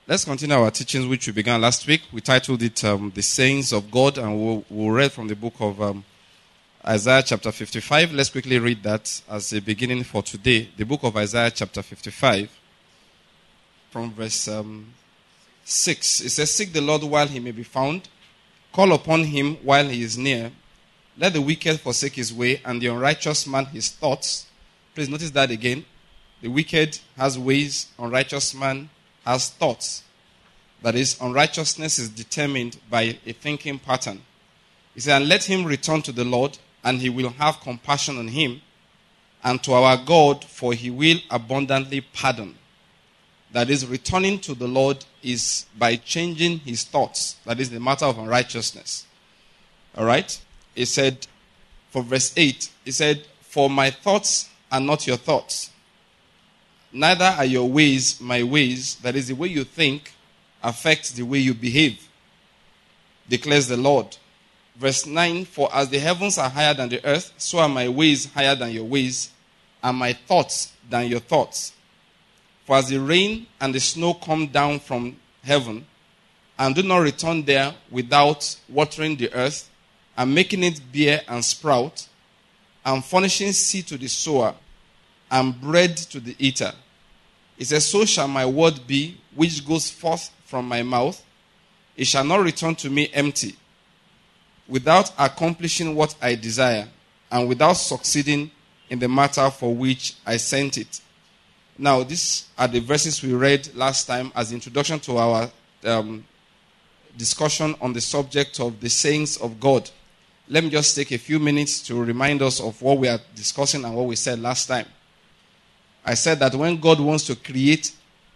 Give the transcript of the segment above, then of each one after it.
Let's continue our teachings, which we began last week. We titled it The Sayings of God, and we'll read from the book of Isaiah chapter 55. Let's quickly read that as a beginning for today. The book of Isaiah chapter 55, from verse 6. It says, "Seek the Lord while he may be found. Call upon him while he is near. Let the wicked forsake his way, and the unrighteous man his thoughts." Please notice that again. The wicked has ways, unrighteous man has thoughts. That is, unrighteousness is determined by a thinking pattern. He said, "And let him return to the Lord, and he will have compassion on him, and to our God, for he will abundantly pardon." That is, returning to the Lord is by changing his thoughts. That is the matter of unrighteousness. All right? He said, for verse 8, he said, "For my thoughts are not your thoughts, neither are your ways my ways." That is, the way you think affects the way you behave, declares the Lord. Verse 9, "For as the heavens are higher than the earth, so are my ways higher than your ways, and my thoughts than your thoughts. For as the rain and the snow come down from heaven, and do not return there without watering the earth, and making it bear and sprout, and furnishing seed to the sower, and bread to the eater, it says, so shall my word be, which goes forth from my mouth. It shall not return to me empty, without accomplishing what I desire, and without succeeding in the matter for which I sent it." Now, these are the verses we read last time as introduction to our discussion on the subject of the sayings of God. Let me just take a few minutes to remind us of what we are discussing and what we said last time. I said that when God wants to create,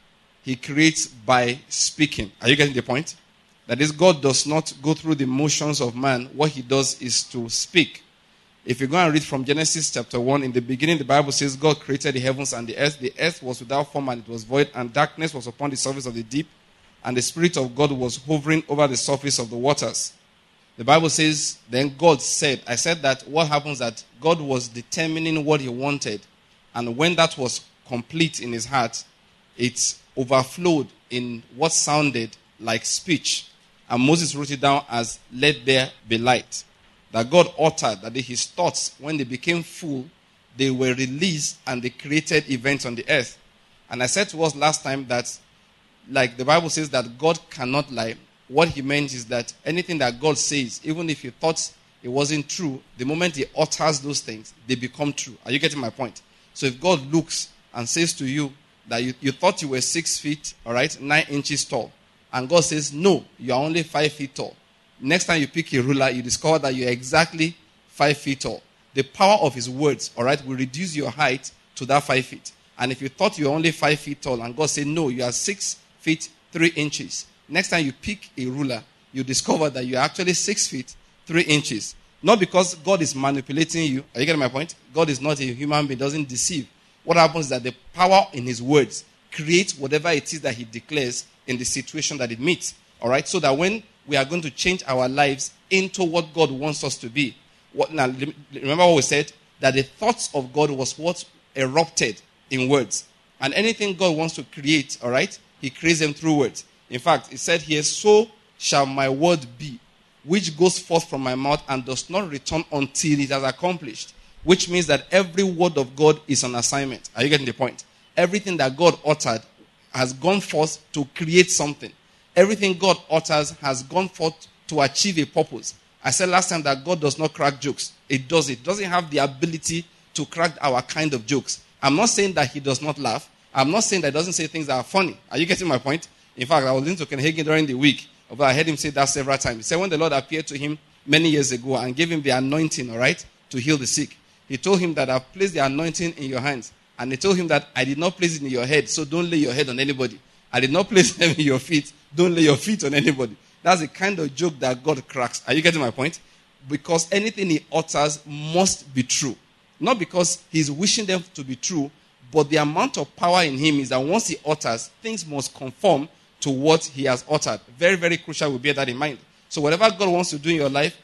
he creates by speaking. Are you getting the point? That is, God does not go through the motions of man. What he does is to speak. If you go and read from Genesis chapter 1, in the beginning the Bible says God created the heavens and the earth. The earth was without form and it was void, and darkness was upon the surface of the deep, and the Spirit of God was hovering over the surface of the waters. The Bible says, then God said, I said that what happens that God was determining what he wanted, and when that was complete in his heart, it overflowed in what sounded like speech. And Moses wrote it down as, "Let there be light." That God uttered, that his thoughts, when they became full, they were released and they created events on the earth. And I said to us last time that, like the Bible says that God cannot lie, what he meant is that anything that God says, even if you thought it wasn't true, the moment he utters those things, they become true. Are you getting my point? So if God looks and says to you that you thought you were 6 feet, all right, 9 inches tall, and God says, no, you are only 5 feet tall. Next time you pick a ruler, you discover that you are exactly 5 feet tall. The power of his words, all right, will reduce your height to that 5 feet. And if you thought you were only 5 feet tall, and God said, no, you are 6 feet 3 inches. Next time you pick a ruler, you discover that you are actually 6 feet 3 inches. Not because God is manipulating you. Are you getting my point? God is not a human being, doesn't deceive. What happens is that the power in his words creates whatever it is that he declares in the situation that it meets. All right? So that when we are going to change our lives into what God wants us to be. Now, remember what we said? That the thoughts of God was what erupted in words. And anything God wants to create, all right, he creates them through words. In fact, it said here, so shall my word be, which goes forth from my mouth and does not return until it has accomplished. Which means that every word of God is an assignment. Are you getting the point? Everything that God uttered has gone forth to create something. Everything God utters has gone forth to achieve a purpose. I said last time that God does not crack jokes. It doesn't have the ability to crack our kind of jokes. I'm not saying that he does not laugh. I'm not saying that he doesn't say things that are funny. Are you getting my point? In fact, I was into Copenhagen during the week, but I heard him say that several times. He said when the Lord appeared to him many years ago and gave him the anointing, all right, to heal the sick, he told him that I've placed the anointing in your hands. And he told him that I did not place it in your head, so don't lay your head on anybody. I did not place them in your feet, don't lay your feet on anybody. That's the kind of joke that God cracks. Are you getting my point? Because anything he utters must be true. Not because he's wishing them to be true, but the amount of power in him is that once he utters, things must conform to what he has uttered. Very, very crucial. We bear that in mind. So whatever God wants to do in your life,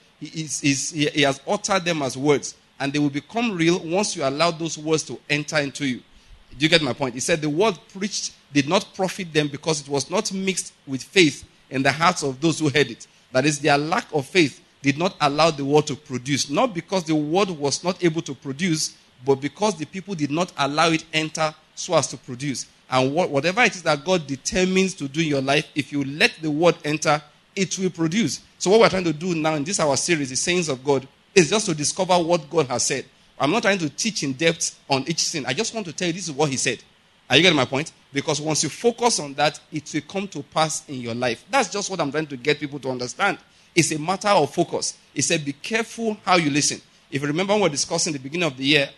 he has uttered them as words. And they will become real once you allow those words to enter into you. Do you get my point? He said the word preached did not profit them because it was not mixed with faith in the hearts of those who heard it. That is, their lack of faith did not allow the word to produce. Not because the word was not able to produce, but because the people did not allow it enter so as to produce. And whatever it is that God determines to do in your life, if you let the word enter, it will produce. So what we're trying to do now in this our series, The Sayings of God, is just to discover what God has said. I'm not trying to teach in depth on each sin. I just want to tell you this is what he said. Are you getting my point? Because once you focus on that, it will come to pass in your life. That's just what I'm trying to get people to understand. It's a matter of focus. He said, be careful how you listen. If you remember when we were discussing the beginning of the year,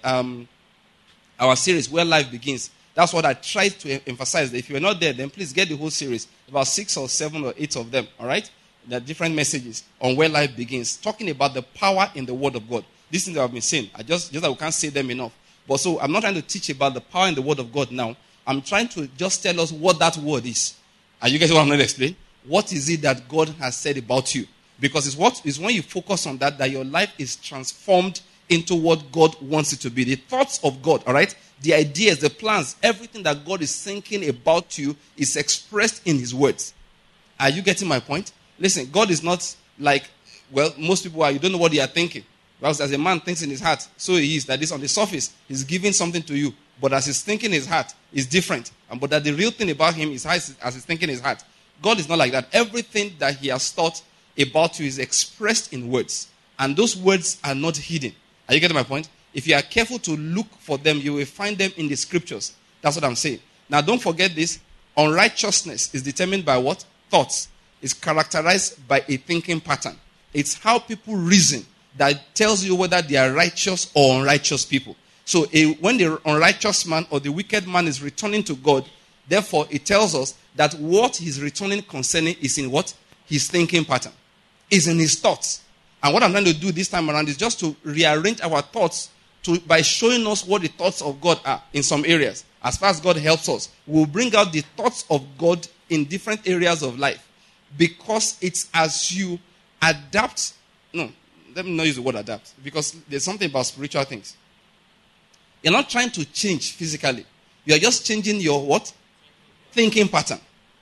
our series, Where Life Begins, that's what I tried to emphasize. That if you're not there, then please get the whole series. About 6 or 7 or 8 of them, all right? There are different messages on where life begins, talking about the power in the Word of God. These things that I've been saying, just that we can't say them enough. But so I'm not trying to teach about the power in the Word of God now. I'm trying to just tell us what that word is. Are you getting what I'm going to explain? What is it that God has said about you? Because it's when you focus on that your life is transformed into what God wants it to be. The thoughts of God, all right? The ideas, the plans, everything that God is thinking about you is expressed in his words. Are you getting my point? Listen, God is not like, well, most people are, you don't know what they are thinking. Because as a man thinks in his heart, so he is. That is on the surface, he's giving something to you. But as he's thinking in his heart, is different. But that the real thing about him is as he's thinking in his heart. God is not like that. Everything that he has thought about you is expressed in words. And those words are not hidden. Are you getting my point? If you are careful to look for them, you will find them in the scriptures. That's what I'm saying. Now, don't forget this. Unrighteousness is determined by what? Thoughts. It's characterized by a thinking pattern. It's how people reason that tells you whether they are righteous or unrighteous people. So when the unrighteous man or the wicked man is returning to God, therefore it tells us that what he's returning concerning is in what? His thinking pattern. Is in his thoughts. And what I'm trying to do this time around is just to rearrange our thoughts by showing us what the thoughts of God are in some areas. As far as God helps us, we'll bring out the thoughts of God in different areas of life. Because it's as you adapt. No, let me not use the word adapt. Because there's something about spiritual things. You're not trying to change physically. You're just changing your what? Thinking pattern.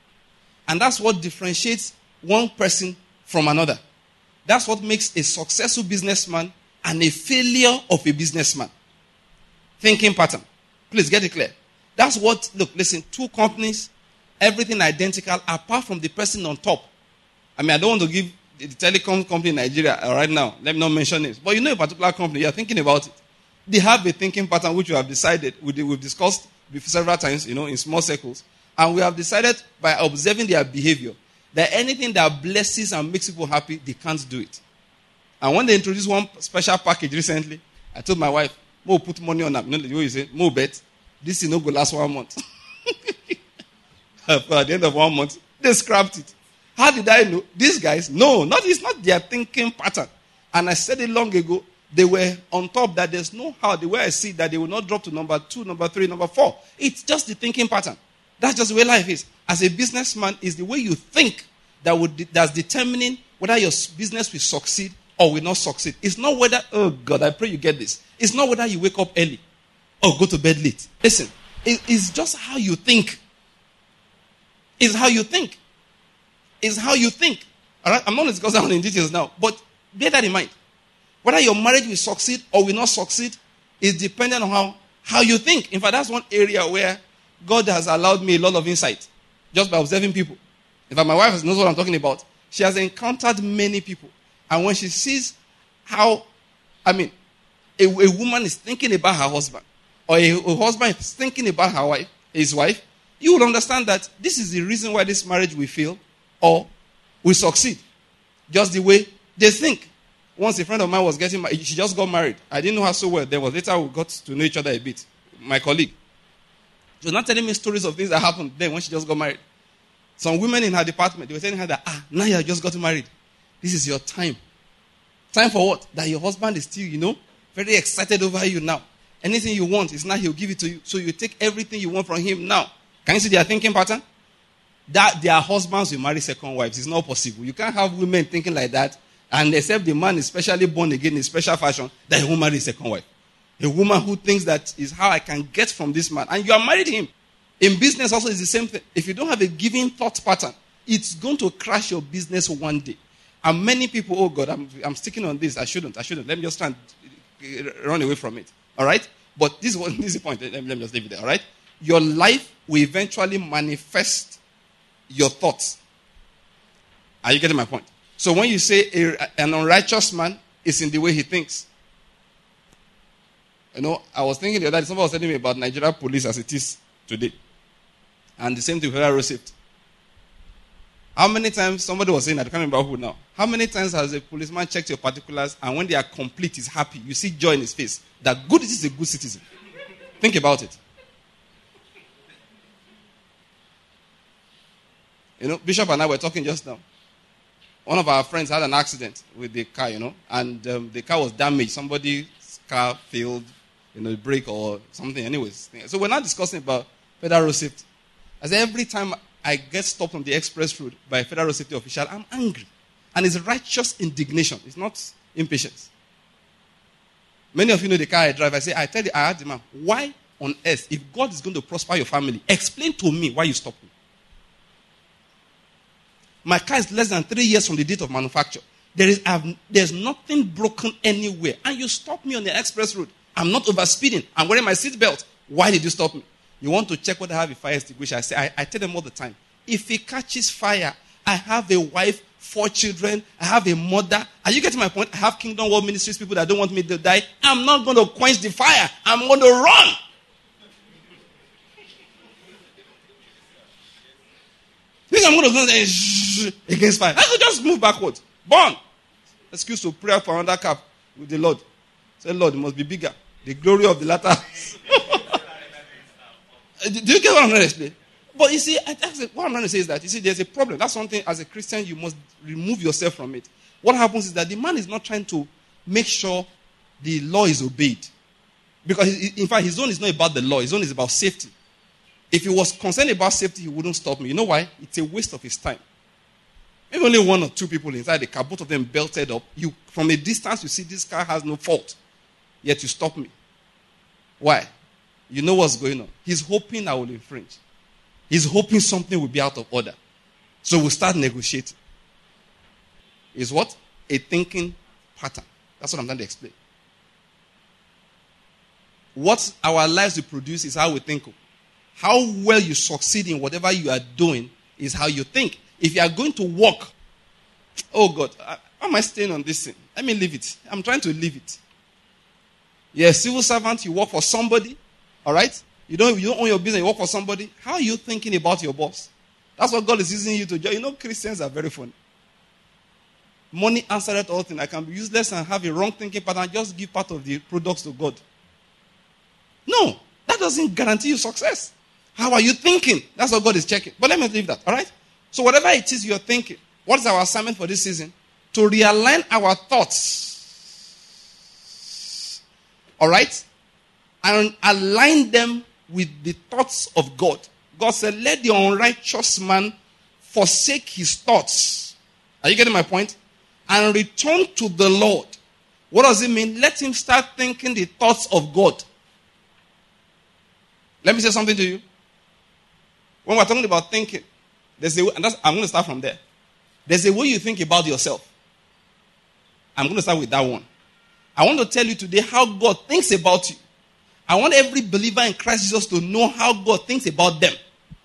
And that's what differentiates one person from another. That's what makes a successful businessman and a failure of a businessman. Thinking pattern. Please get it clear. That's what, look, listen, two companies, everything identical apart from the person on top. I mean, I don't want to give the telecom company in Nigeria right now. Let me not mention names. But you know a particular company, you're thinking about it. They have a thinking pattern which we have decided, we've discussed several times, in small circles. And we have decided by observing their behavior that anything that blesses and makes people happy, they can't do it. And when they introduced one special package recently, I told my wife, Mo put money on them. You know the way you say, Mo bet, this is not going to last 1 month. At the end of 1 month, they scrapped it. How did I know? These guys, it's not their thinking pattern. And I said it long ago, they were on top that there's no how, the way I see that they will not drop to number 2, number 3, number 4. It's just the thinking pattern. That's just the way life is. As a businessman, it's the way you think that's determining whether your business will succeed or will not succeed. It's not whether, oh God, I pray you get this. It's not whether you wake up early or go to bed late. Listen, it's just how you think. It's how you think. It's how you think. All right? I'm not going to go down in details now, but bear that in mind. Whether your marriage will succeed or will not succeed is dependent on how you think. In fact, that's one area where God has allowed me a lot of insight just by observing people. In fact, my wife knows what I'm talking about. She has encountered many people. And when she sees how, a woman is thinking about her husband, or a husband is thinking about his wife, you will understand that this is the reason why this marriage will fail or will succeed. Just the way they think. Once a friend of mine was getting married, she just got married. I didn't know her so well. Later we got to know each other a bit. My colleague. She was not telling me stories of things that happened then when she just got married. Some women in her department, they were telling her that, now you have just got married. This is your time. Time for what? That your husband is still, very excited over you now. Anything you want, it's now he'll give it to you. So you take everything you want from him now. Can you see their thinking pattern? That their husbands will marry second wives. It's not possible. You can't have women thinking like that, and except the man is specially born again in special fashion, that he won't marry a second wife. A woman who thinks that is how I can get from this man. And you are married to him. In business also is the same thing. If you don't have a given thought pattern, it's going to crash your business one day. And many people, oh God, I'm sticking on this. I shouldn't. Let me just try and run away from it. All right? But this is the point. Let me just leave it there. All right? Your life will eventually manifest your thoughts. Are you getting my point? So when you say an unrighteous man is in the way he thinks. You know, I was thinking the other day, somebody was telling me about Nigeria police as it is today. And the same thing with Federal Road Safety. How many times, somebody was saying, I can't remember who now. How many times has a policeman checked your particulars and when they are complete, he's happy. You see joy in his face. That good is a good citizen. Think about it. You know, Bishop and I were talking just now. One of our friends had an accident with the car, you know, and the car was damaged. Somebody's car failed, brake or something. Anyways, so we're not discussing about Federal Road Safety. As every time I get stopped on the express road by a Federal Road Safety official, I'm angry. And it's righteous indignation. It's not impatience. Many of you know the car I drive. I asked the man, why on earth, if God is going to prosper your family, explain to me why you stopped me. My car is less than 3 years from the date of manufacture. There's nothing broken anywhere. And you stop me on the express road. I'm not overspeeding. I'm wearing my seatbelt. Why did you stop me? You want to check whether I have a fire extinguisher. I tell them all the time. If it catches fire, I have a wife, 4 children. I have a mother. Are you getting my point? I have Kingdom World Ministries, people that don't want me to die. I'm not going to quench the fire. I'm going to run. Think I'm going to go against fire. I could just move backwards. Burn. Excuse to pray for another cap with the Lord. Say, Lord, it must be bigger. The glory of the latter. Do you get what I'm trying to explain? But you see, what I'm trying to say is that, you see, there's a problem. That's something, as a Christian, you must remove yourself from it. What happens is that the man is not trying to make sure the law is obeyed. Because, in fact, his own is not about the law. His own is about safety. If he was concerned about safety, he wouldn't stop me. You know why? It's a waste of his time. Maybe only 1 or 2 people inside the car, both of them belted up. From a distance, you see this car has no fault. Yet you stop me. Why? You know what's going on. He's hoping I will infringe. He's hoping something will be out of order. So we'll start negotiating. Is what? A thinking pattern. That's what I'm trying to explain. What our lives will produce is how we think. How well you succeed in whatever you are doing is how you think. If you are going to walk, oh God, how am I staying on this thing? Let me leave it. I'm trying to leave it. You're a civil servant, you work for somebody, all right? You don't own your business, you work for somebody. How are you thinking about your boss? That's what God is using you to do. You know, Christians are very funny. Money answereth all things. I can be useless and have a wrong thinking pattern, just give part of the products to God. No, that doesn't guarantee you success. How are you thinking? That's what God is checking. But let me leave that, all right? So whatever it is you're thinking, what is our assignment for this season? To realign our thoughts. All right? And align them with the thoughts of God. God said, let the unrighteous man forsake his thoughts. Are you getting my point? And return to the Lord. What does it mean? Let him start thinking the thoughts of God. Let me say something to you. When we're talking about thinking, I'm going to start from there. There's a way you think about yourself. I'm going to start with that one. I want to tell you today how God thinks about you. I want every believer in Christ Jesus to know how God thinks about them.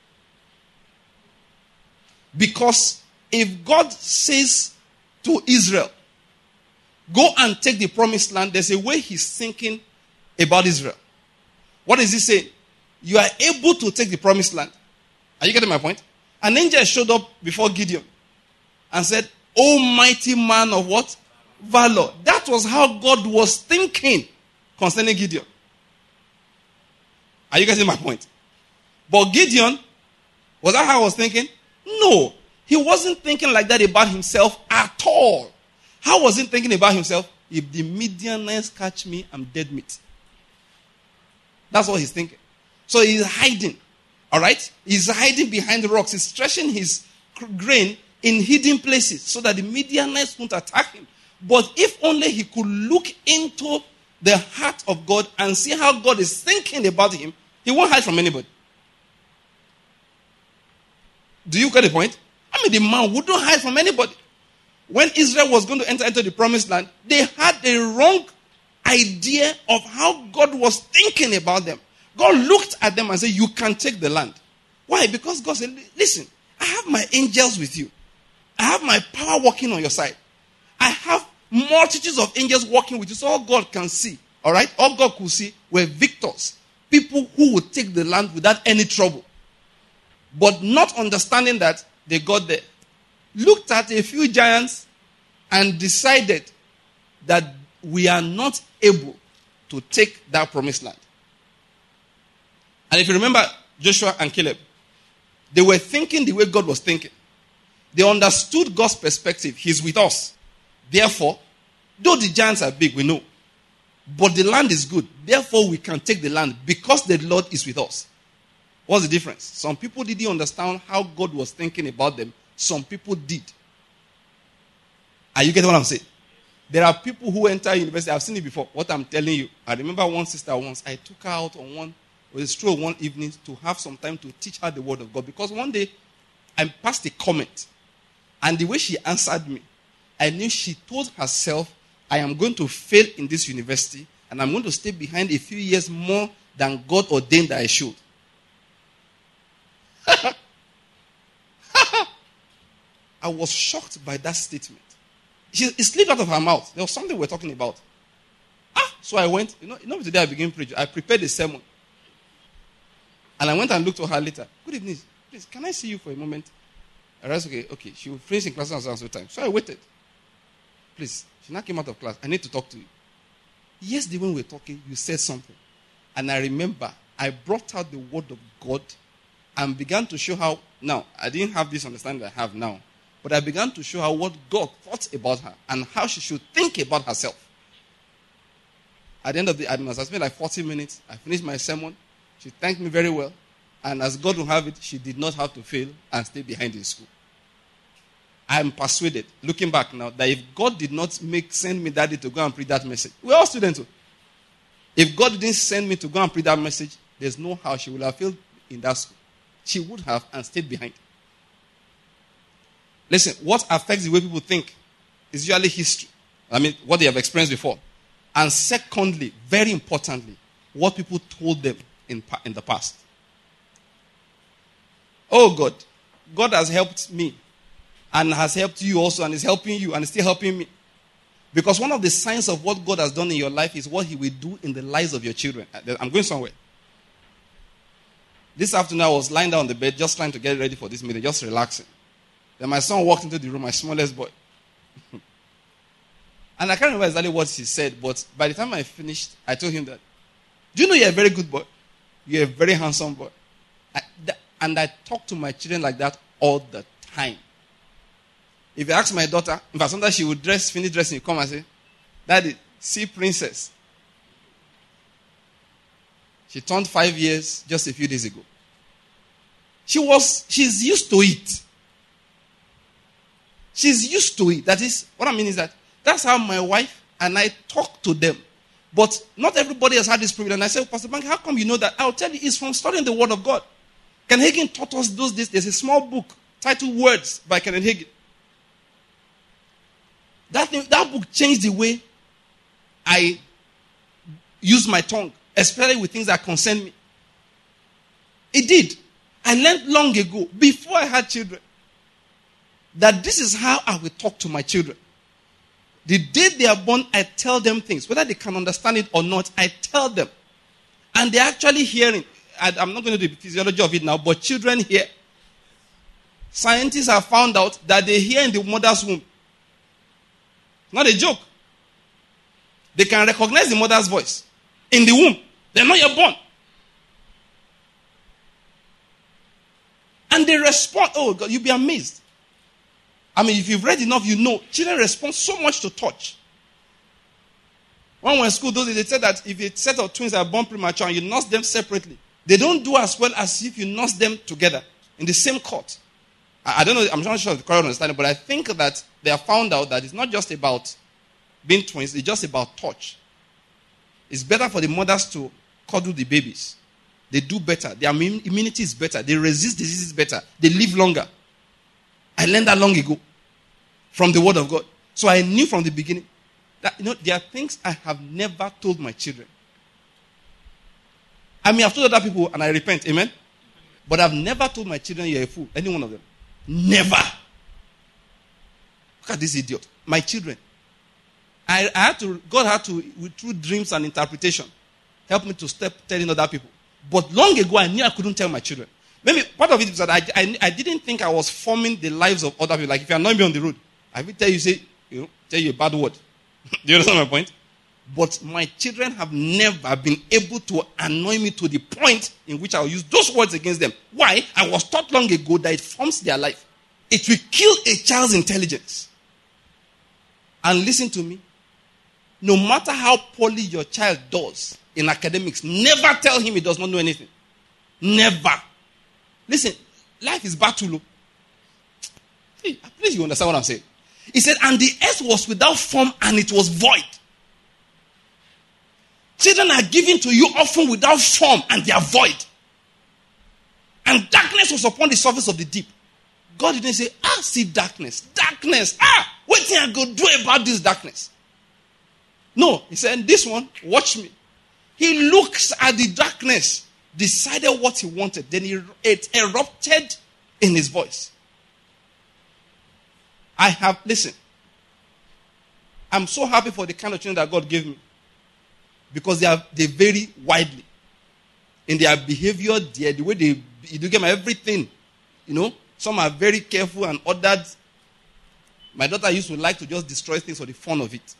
Because if God says to Israel, go and take the promised land, there's a way he's thinking about Israel. What does he say? You are able to take the promised land. Are you getting my point? An angel showed up before Gideon and said, "O mighty man of what? Valor." That was how God was thinking concerning Gideon. Are you getting my point? But Gideon, was that how I was thinking? No. He wasn't thinking like that about himself at all. How was he thinking about himself? If the Midianites catch me, I'm dead meat. That's what he's thinking. So he's hiding. All right? He's hiding behind the rocks. He's stretching his grain in hidden places so that the Midianites won't attack him. But if only he could look into the heart of God and see how God is thinking about him, he won't hide from anybody. Do you get the point? I mean, the man wouldn't hide from anybody. When Israel was going to enter into the promised land, they had a wrong idea of how God was thinking about them. God looked at them and said, you can take the land. Why? Because God said, listen, I have my angels with you. I have my power working on your side. I have multitudes of angels working with you. So all God can see, all right, all God could see were victors. People who would take the land without any trouble. But not understanding that, they got there, looked at a few giants and decided that we are not able to take that promised land. And if you remember Joshua and Caleb, they were thinking the way God was thinking. They understood God's perspective. He's with us. Therefore, though the giants are big, we know. But the land is good. Therefore, we can take the land because the Lord is with us. What's the difference? Some people didn't understand how God was thinking about them. Some people did. Are you getting what I'm saying? There are people who enter university. I've seen it before. What I'm telling you. I remember one sister once. I took her out on a stroll one evening to have some time to teach her the word of God. Because one day, I passed a comment. And the way she answered me, I knew she told herself, I am going to fail in this university. And I'm going to stay behind a few years more than God ordained that I should. I was shocked by that statement. It slipped out of her mouth. There was something we were talking about. So I went, today I began preaching. I prepared a sermon. And I went and looked at her later. Good evening. Please, can I see you for a moment? I said, okay. She will finish in class at some time. So I waited. Please, she now came out of class. I need to talk to you. Yesterday when we were talking, you said something. And I remember, I brought out the word of God and began to show how, now, I didn't have this understanding I have now, but I began to show her what God thought about her and how she should think about herself. At the end of the I spent like 40 minutes. I finished my sermon. She thanked me very well. And as God will have it, she did not have to fail and stay behind in school. I am persuaded, looking back now, that if God did not send me that day to go and preach that message, we're all students. If God didn't send me to go and preach that message, there's no how she would have failed in that school. She would have and stayed behind. Listen, what affects the way people think is usually history. I mean, what they have experienced before. And secondly, very importantly, what people told them in the past. Oh God, God has helped me and has helped you also and is helping you and is still helping me. Because one of the signs of what God has done in your life is what he will do in the lives of your children. I'm going somewhere. This afternoon I was lying down on the bed just trying to get ready for this meeting, just relaxing. Then my son walked into the room, my smallest boy. And I can't remember exactly what he said, but by the time I finished, I told him that, do you know you're a very good boy? You're a very handsome boy. And I talk to my children like that all the time. If you ask my daughter, in fact, sometimes she would finish dressing, come and say, Daddy, see Princess. She turned 5 years just a few days ago. She's used to it. She's used to it. That is, what I mean is that's how my wife and I talk to them. But not everybody has had this privilege. And I said, Pastor Bank, how come you know that? I'll tell you, it's from studying the Word of God. Kenneth Hagin taught us those days. There's a small book titled Words by Kenneth Hagin. That book changed the way I use my tongue, especially with things that concern me. It did. I learned long ago, before I had children, that this is how I will talk to my children. The day they are born, I tell them things. Whether they can understand it or not, I tell them. And they're actually hearing. I'm not going to do the physiology of it now, but children hear. Scientists have found out that they hear in the mother's womb. Not a joke. They can recognize the mother's voice in the womb. They're not yet born. And they respond. Oh God, you'll be amazed. I mean, if you've read enough, you know. Children respond so much to touch. When we were in school, they said that if a set of twins are born premature and you nurse them separately, they don't do as well as if you nurse them together in the same cot. I don't know, I'm not sure of the correct understanding, but I think that they have found out that it's not just about being twins, it's just about touch. It's better for the mothers to cuddle the babies. They do better. Their immunity is better. They resist diseases better. They live longer. I learned that long ago from the Word of God. So I knew from the beginning that, there are things I have never told my children. I mean, I've told other people and I repent. Amen? But I've never told my children you're a fool. Any one of them. Never. Look at this idiot. My children. God had to, through dreams and interpretation, help me to stop telling other people. But long ago, I knew I couldn't tell my children. Maybe part of it is that I didn't think I was forming the lives of other people. Like if you annoy me on the road, I will tell you a bad word. Do you understand my point? But my children have never been able to annoy me to the point in which I will use those words against them. Why? I was taught long ago that it forms their life. It will kill a child's intelligence. And listen to me. No matter how poorly your child does in academics, never tell him he does not know anything. Never. Listen, life is battle. Hey, please you understand what I'm saying. He said, and the earth was without form and it was void. Children are given to you often without form and they are void. And darkness was upon the surface of the deep. God didn't say, see darkness. Darkness. What thing I go do about this darkness? No, he said, this one, watch me. He looks at the darkness, decided what he wanted. Then it erupted in his voice. Listen, I'm so happy for the kind of children that God gave me. Because they vary widely. In their behavior, the way they do them everything. Some are very careful and others. My daughter used to like to just destroy things for the fun of it.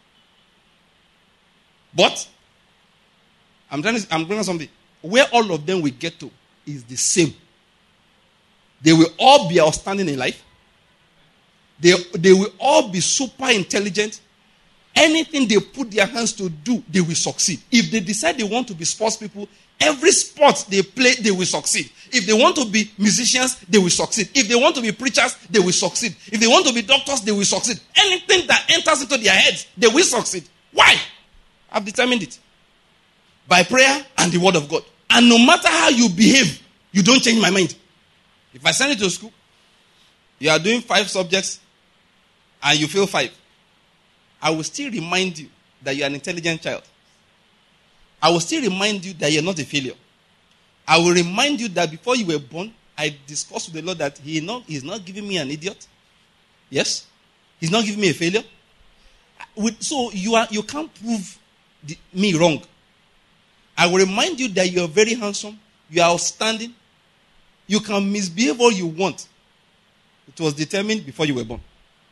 But, I'm bringing something. Where all of them will get to is the same. They will all be outstanding in life. They will all be super intelligent. Anything they put their hands to do, they will succeed. If they decide they want to be sports people, every sport they play, they will succeed. If they want to be musicians, they will succeed. If they want to be preachers, they will succeed. If they want to be doctors, they will succeed. Anything that enters into their heads, they will succeed. Why? I've determined it. By prayer and the Word of God. And no matter how you behave, you don't change my mind. If I send you to school, you are doing 5 subjects, and you fail 5. I will still remind you that you are an intelligent child. I will still remind you that you are not a failure. I will remind you that before you were born, I discussed with the Lord that He is not giving me an idiot. Yes? He's not giving me a failure. So you can't prove me wrong. I will remind you that you are very handsome. You are outstanding. You can misbehave all you want. It was determined before you were born.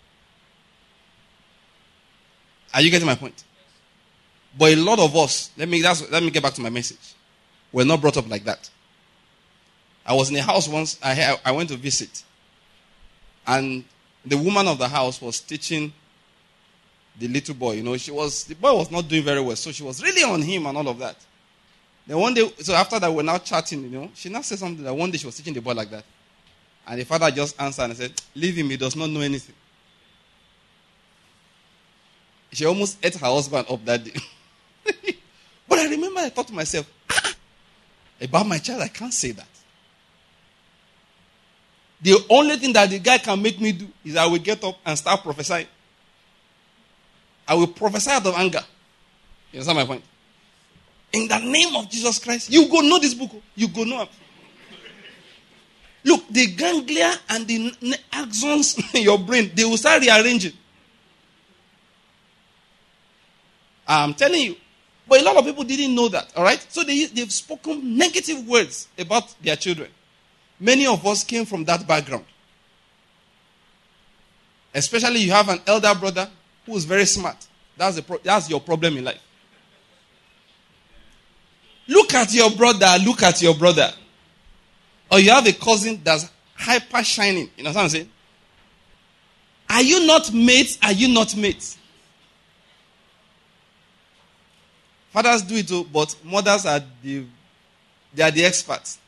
Are you getting my point? But a lot of us, let me get back to my message. We're not brought up like that. I was in a house once, I went to visit. And the woman of the house was teaching the little boy. The boy was not doing very well, so she was really on him and all of that. Then one day, so after that, we're now chatting, she now said something that one day she was teaching the boy like that. And the father just answered and said, leave him, he does not know anything. She almost ate her husband up that day. But I remember I thought to myself, about my child, I can't say that. The only thing that the guy can make me do is I will get up and start prophesying. I will prophesy out of anger. You understand my point? In the name of Jesus Christ, you go know this book. You go know. Look, the ganglia and the axons in your brain, they will start rearranging. I'm telling you. But a lot of people didn't know that, all right? So they've spoken negative words about their children. Many of us came from that background. Especially you have an elder brother who is very smart. That's your problem in life. Look at your brother. Or you have a cousin that's hyper shining. You know what I'm saying? Are you not mates? Fathers do it too, but mothers are the experts.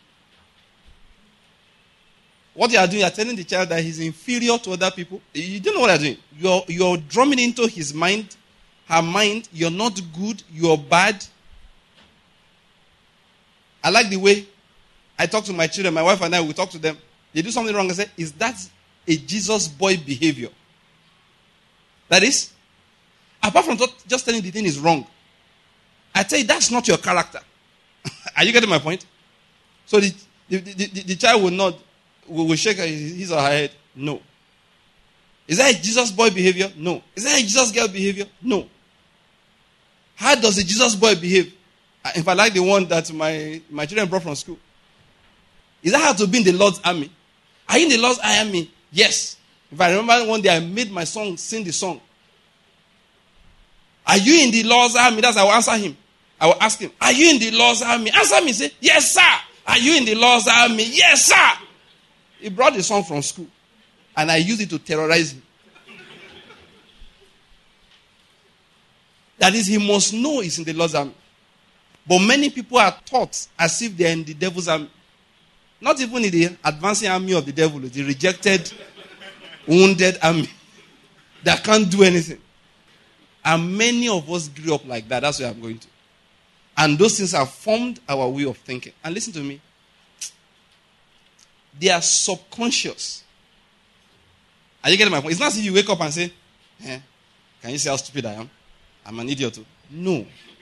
What you are doing, you are telling the child that he's inferior to other people. You don't know what you are doing. You're drumming into his mind her mind, you're not good, you're bad. I like the way I talk to my children. My wife and I will talk to them. They do something wrong. I say, is that a Jesus boy behavior? That is, apart from just telling the thing is wrong, I tell you that's not your character. Are you getting my point? So the child will shake his or her head. No. Is that a Jesus boy behavior? No. Is that a Jesus girl behavior? No. How does a Jesus boy behave? If I like the one that my children brought from school. Is that how to be in the Lord's army? Are you in the Lord's army? Yes. If I remember one day I made my son sing the song. Are you in the Lord's army? That's how I will answer him. I will ask him, are you in the Lord's army? Answer me, say, yes, sir. Are you in the Lord's army? Yes, sir. He brought the song from school. And I used it to terrorize him. That is, he must know he's in the Lord's army. But many people are taught as if they're in the devil's army. Not even in the advancing army of the devil, the rejected, wounded army that can't do anything. And many of us grew up like that. That's where I'm going to. And those things have formed our way of thinking. And listen to me. They are subconscious. Are you getting my point? It's not as if you wake up and say, can you see how stupid I am? I'm an idiot too. No.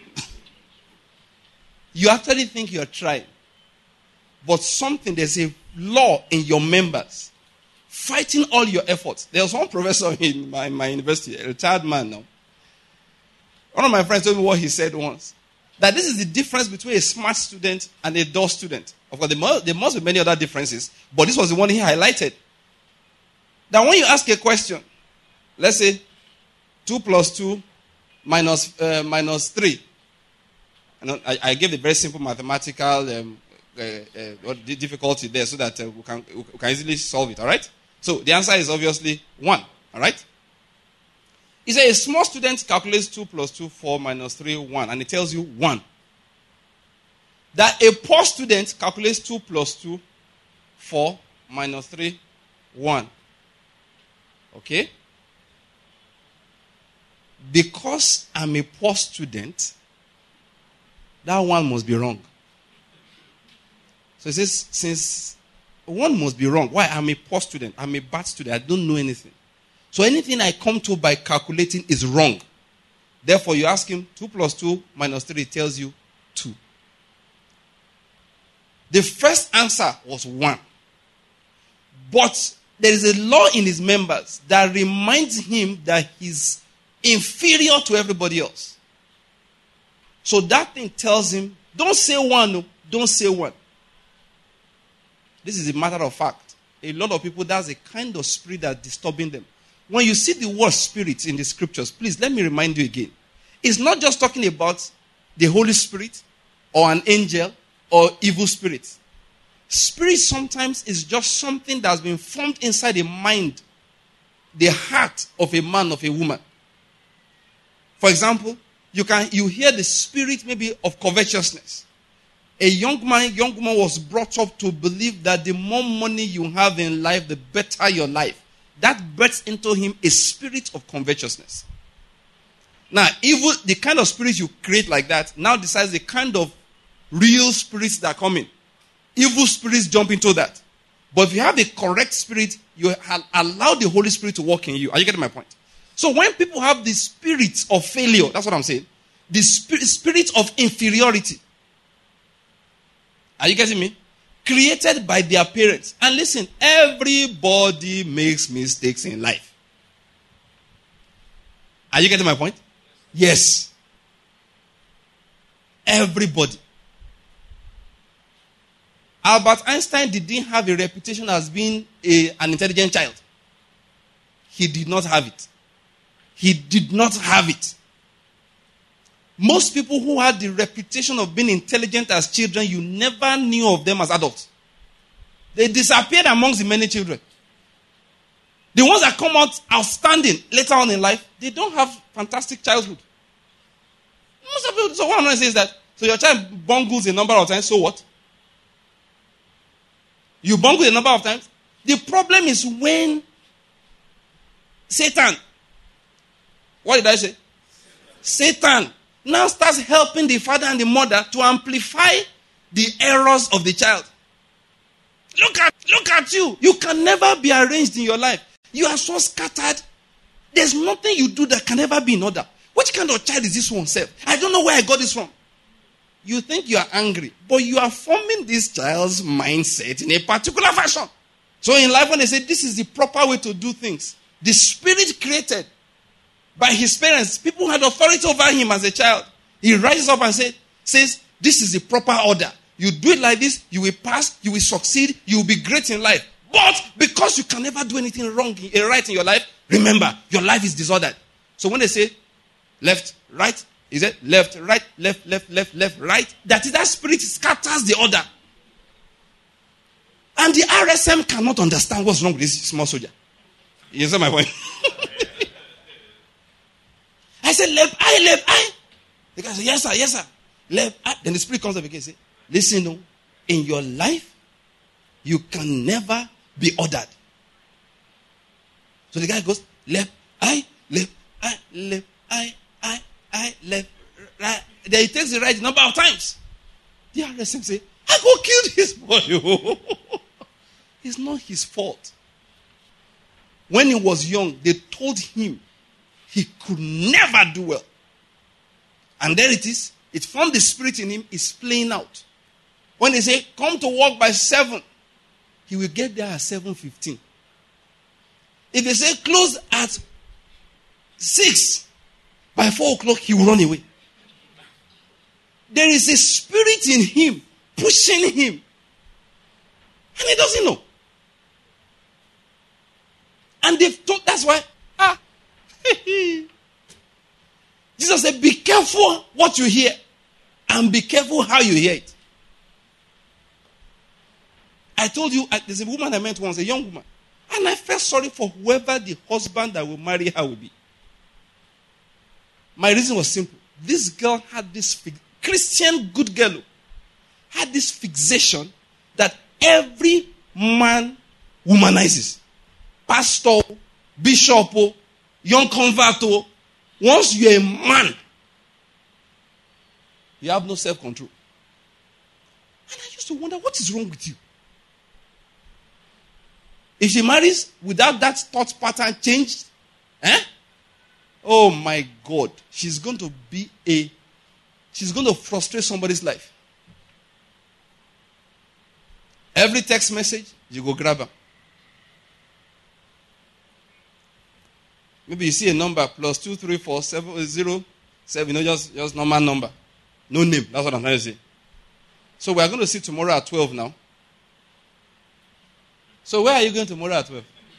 You actually think you're trying. But there's a law in your members fighting all your efforts. There was one professor in my university, a retired man now. One of my friends told me what he said once. That this is the difference between a smart student and a dull student. Of course, there must be many other differences. But this was the one he highlighted. That when you ask a question, let's say 2 plus 2 minus 3. I gave a very simple mathematical difficulty there so that we can easily solve it, all right? So the answer is obviously 1, all right? He said a small student calculates 2 plus 2, 4 minus 3, 1, and it tells you 1. That a poor student calculates 2 plus 2, 4 minus 3, 1. Okay? Because I'm a poor student, that 1 must be wrong. So it says, since 1 must be wrong, why? I'm a poor student. I'm a bad student. I don't know anything. So anything I come to by calculating is wrong. Therefore, you ask him, 2 plus 2 minus 3 tells you 2. The first answer was 1. But there is a law in his members that reminds him that he's inferior to everybody else. So that thing tells him, don't say 1, no, don't say 1. This is a matter of fact. A lot of people, that's a kind of spirit that's disturbing them. When you see the word spirit in the scriptures, please let me remind you again. It's not just talking about the Holy Spirit or an angel or evil spirits. Spirit sometimes is just something that's been formed inside the mind, the heart of a man, of a woman. For example, you hear the spirit maybe of covetousness. A young woman was brought up to believe that the more money you have in life, the better your life. That births into him a spirit of covetousness. Now, the kind of spirit you create like that now decides the kind of real spirits that come in. Evil spirits jump into that. But if you have the correct spirit, you allow the Holy Spirit to work in you. Are you getting my point? So when people have the spirit of failure, that's what I'm saying. The spirit of inferiority. Are you getting me? Created by their parents. And listen, everybody makes mistakes in life. Are you getting my point? Yes. Everybody. Albert Einstein didn't have a reputation as being an intelligent child. He did not have it. He did not have it. Most people who had the reputation of being intelligent as children, you never knew of them as adults. They disappeared amongst the many children. The ones that come out outstanding later on in life, they don't have fantastic childhood. Most of people, so what I'm going to say is that, so your child bungles a number of times, so what? You bungle a number of times. The problem is when Satan, what did I say? Satan now starts helping the father and the mother to amplify the errors of the child. Look at you. You can never be arranged in your life. You are so scattered. There's nothing you do that can never be in order. Which kind of child is this one, self? I don't know where I got this from. You think you are angry, but you are forming this child's mindset in a particular fashion. So in life, when they say this is the proper way to do things, the spirit created by his parents, people had authority over him as a child. He rises up and says, this is the proper order. You do it like this, you will pass, you will succeed, you will be great in life. But because you can never do anything wrong, right in your life, remember, your life is disordered. So when they say left, right, is it left, right, left, right? That is, that spirit scatters the order. And the RSM cannot understand what's wrong with this small soldier. You see my point? I said, left eye. The guy said, yes, sir. Left eye. Then the spirit comes up again and says, listen, no, in your life, you can never be ordered. So the guy goes, left eye, left, right. Then he takes the right number of times. The RSM say, I go kill this boy. It's not his fault. When he was young, they told him he could never do well. And there it is. It from the spirit in him is playing out. When they say, come to work by 7, he will get there at 7:15. If they say, close at 6, by 4 o'clock, he will run away. There is a spirit in him pushing him. And he doesn't know. And they've told, that's why, Jesus said, be careful what you hear. And be careful how you hear it. I told you, there's a woman I met once, a young woman. And I felt sorry for whoever the husband that will marry her will be. My reason was simple. This girl had this, Christian good girl, had this fixation that every man womanizes. Pastor, bishop, young convert, once you're a man, you have no self-control. And I used to wonder, what is wrong with you? If she marries without that thought pattern changed, oh my God, she's going to frustrate somebody's life. Every text message, you go grab her. Maybe you see a number plus 23470, just normal number. No name. That's what I'm trying to say. So we are going to see tomorrow at 12 now. So where are you going tomorrow at 12?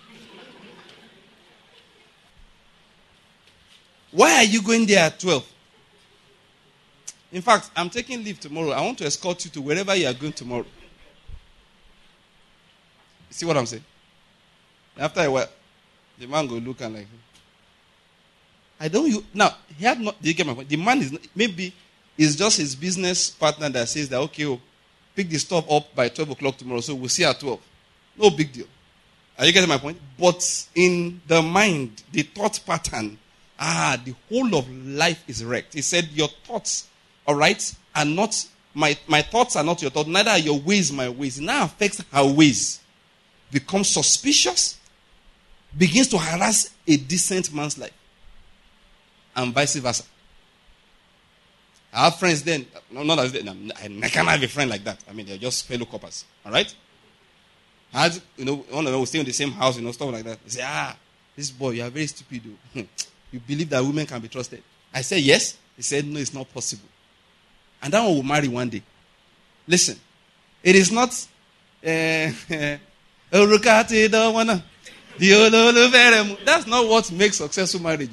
Why are you going there at 12? In fact, I'm taking leave tomorrow. I want to escort you to wherever you are going tomorrow. You see what I'm saying? After a while, the man will look and like, now, he had not, do you get my point? The man is, maybe, it's just his business partner that says that, okay, pick the stuff up by 12 o'clock tomorrow, so we'll see at 12. No big deal. Are you getting my point? But in the mind, the thought pattern, the whole of life is wrecked. He said, your thoughts, all right, are not, my thoughts are not your thoughts, neither are your ways my ways. It now affects her ways. Becomes suspicious, begins to harass a decent man's life. And vice versa. I have friends then, not as then, I can't have a friend like that. I mean, they're just fellow coppers. All right? I had, one of them will stay in the same house, stuff like that. They say, this boy, you are very stupid. You believe that women can be trusted. I said, yes. He said, no, it's not possible. And that one will marry one day. Listen, it is not, that's not what makes successful marriage.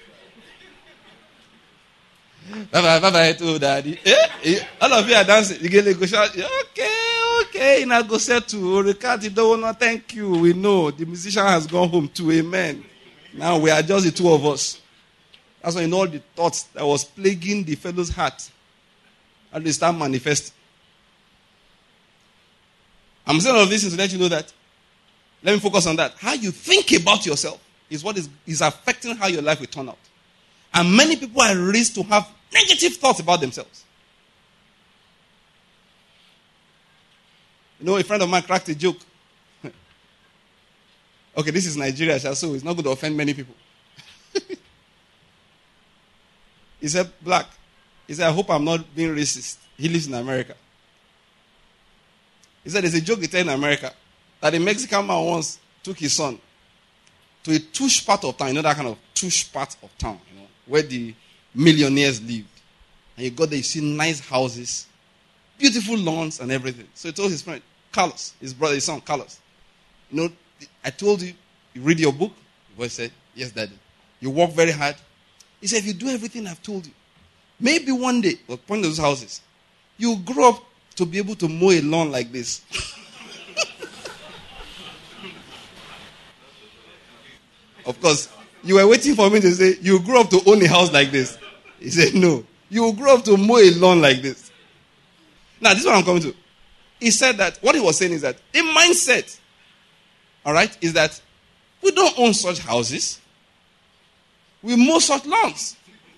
Bye-bye to daddy. All of you are dancing. You go shout, okay. And I go say to Orikati, don't want to thank you. We know the musician has gone home too. Amen. Now we are just the two of us. That's when all the thoughts that was plaguing the fellow's heart, and they start manifesting. I'm saying all of this to let you know that. Let me focus on that. How you think about yourself is what is affecting how your life will turn out. And many people are raised to have negative thoughts about themselves. You know, a friend of mine cracked a joke. Okay, this is Nigeria, so it's not going to offend many people. He said, black. He said, I hope I'm not being racist. He lives in America. He said, there's a joke they tell in America that a Mexican man once took his son to a tush part of town. You know that kind of tush part of town, you know, where the millionaires lived. And he got there, you see nice houses, beautiful lawns and everything. So he told his friend, Carlos, his son, Carlos, you know, I told you, you read your book? The boy said, yes, Daddy. You work very hard. He said, if you do everything I've told you, maybe one day, we'll point those houses, you'll grow up to be able to mow a lawn like this. Of course, you were waiting for me to say, you grow up to own a house like this. He said, no. You will grow up to mow a lawn like this. Now, this is what I'm coming to. He said that, what he was saying is that, the mindset, all right, is that we don't own such houses. We mow such lawns.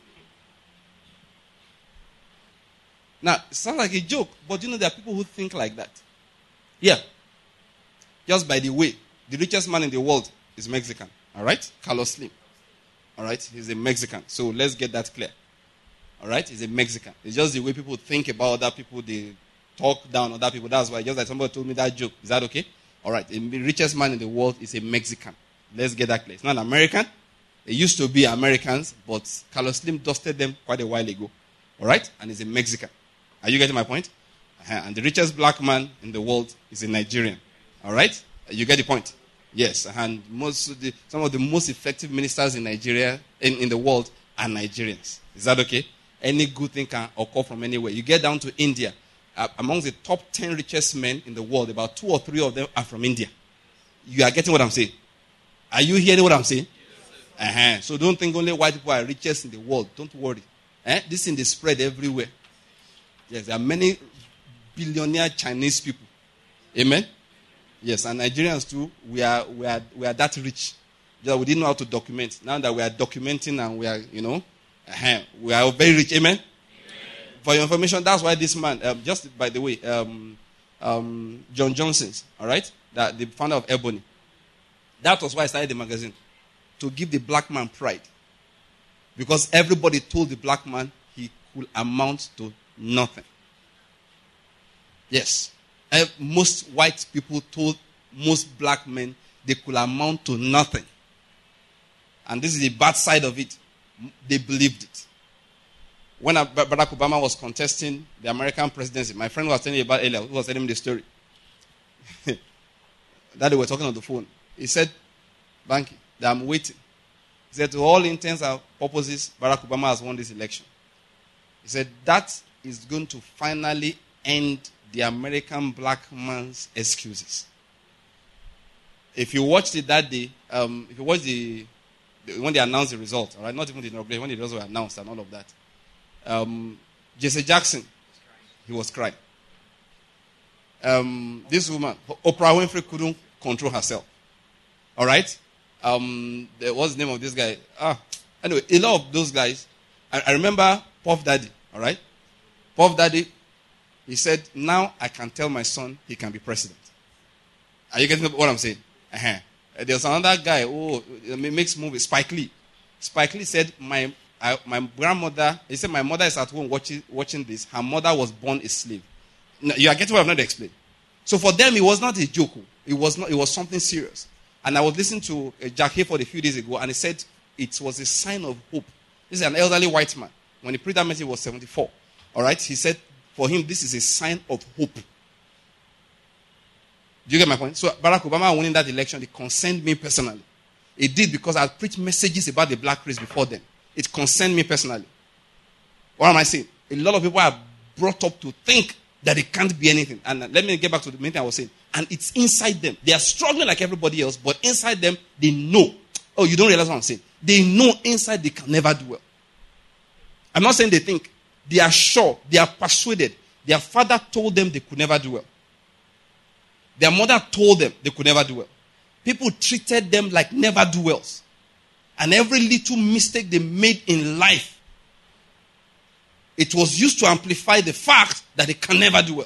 Now, it sounds like a joke, but you know there are people who think like that. Yeah. Just by the way, the richest man in the world is Mexican. All right? Carlos Slim. All right? He's a Mexican. So let's get that clear. All right? He's a Mexican. It's just the way people think about other people. They talk down other people. That's why, just like somebody told me that joke. Is that okay? All right. The richest man in the world is a Mexican. Let's get that clear. It's not an American. It used to be Americans, but Carlos Slim dusted them quite a while ago. All right? And he's a Mexican. Are you getting my point? And the richest black man in the world is a Nigerian. All right? You get the point? Yes. And some of the most effective ministers in Nigeria, in the world, are Nigerians. Is that okay? Any good thing can occur from anywhere. You get down to India. Among the top 10 richest men in the world, about 2 or 3 of them are from India. You are getting what I'm saying? Are you hearing what I'm saying? So don't think only white people are richest in the world. Don't worry. This thing is spread everywhere. Yes, there are many billionaire Chinese people. Amen? Yes, and Nigerians too, we are that rich. Just we didn't know how to document. Now that we are documenting and we are, we are very rich. Amen? Amen? For your information, that's why this man, just by the way, John Johnson's, all right? The founder of Ebony. That was why I started the magazine. To give the black man pride. Because everybody told the black man he could amount to nothing. Yes. Most white people told most black men they could amount to nothing. And this is the bad side of it. They believed it. When Barack Obama was contesting the American presidency, my friend was telling me about earlier, who was telling me the story. That they were talking on the phone. He said, Banky, that I'm waiting. He said, to all intents and purposes, Barack Obama has won this election. He said, that is going to finally end the American black man's excuses. If you watched it that day, if you watched when they announced the result, all right, not even the inauguration, when the results were announced and all of that, Jesse Jackson, he was crying. This woman, Oprah Winfrey, couldn't control herself. All right? What's the name of this guy? Anyway, a lot of those guys. I remember Puff Daddy, all right? Puff Daddy, he said, now I can tell my son he can be president. Are you getting what I'm saying? There's another guy who makes movies, Spike Lee. Spike Lee said, my grandmother, he said, my mother is at home watching this. Her mother was born a slave. Now, you are getting what I'm not explaining. So for them, it was not a joke. It was something serious. And I was listening to Jack Hayford a few days ago, and he said it was a sign of hope. This is an elderly white man. When he preached that message, he was 74. All right? He said, for him, this is a sign of hope. Do you get my point? So Barack Obama winning that election, it concerned me personally. It did because I preached messages about the black race before then. It concerned me personally. What am I saying? A lot of people are brought up to think that it can't be anything. And let me get back to the main thing I was saying. And it's inside them. They are struggling like everybody else, but inside them, they know. Oh, you don't realize what I'm saying. They know inside they can never do well. I'm not saying they think. They are sure. They are persuaded. Their father told them they could never do well. Their mother told them they could never do well. People treated them like never do wells. And every little mistake they made in life, it was used to amplify the fact that they can never do well.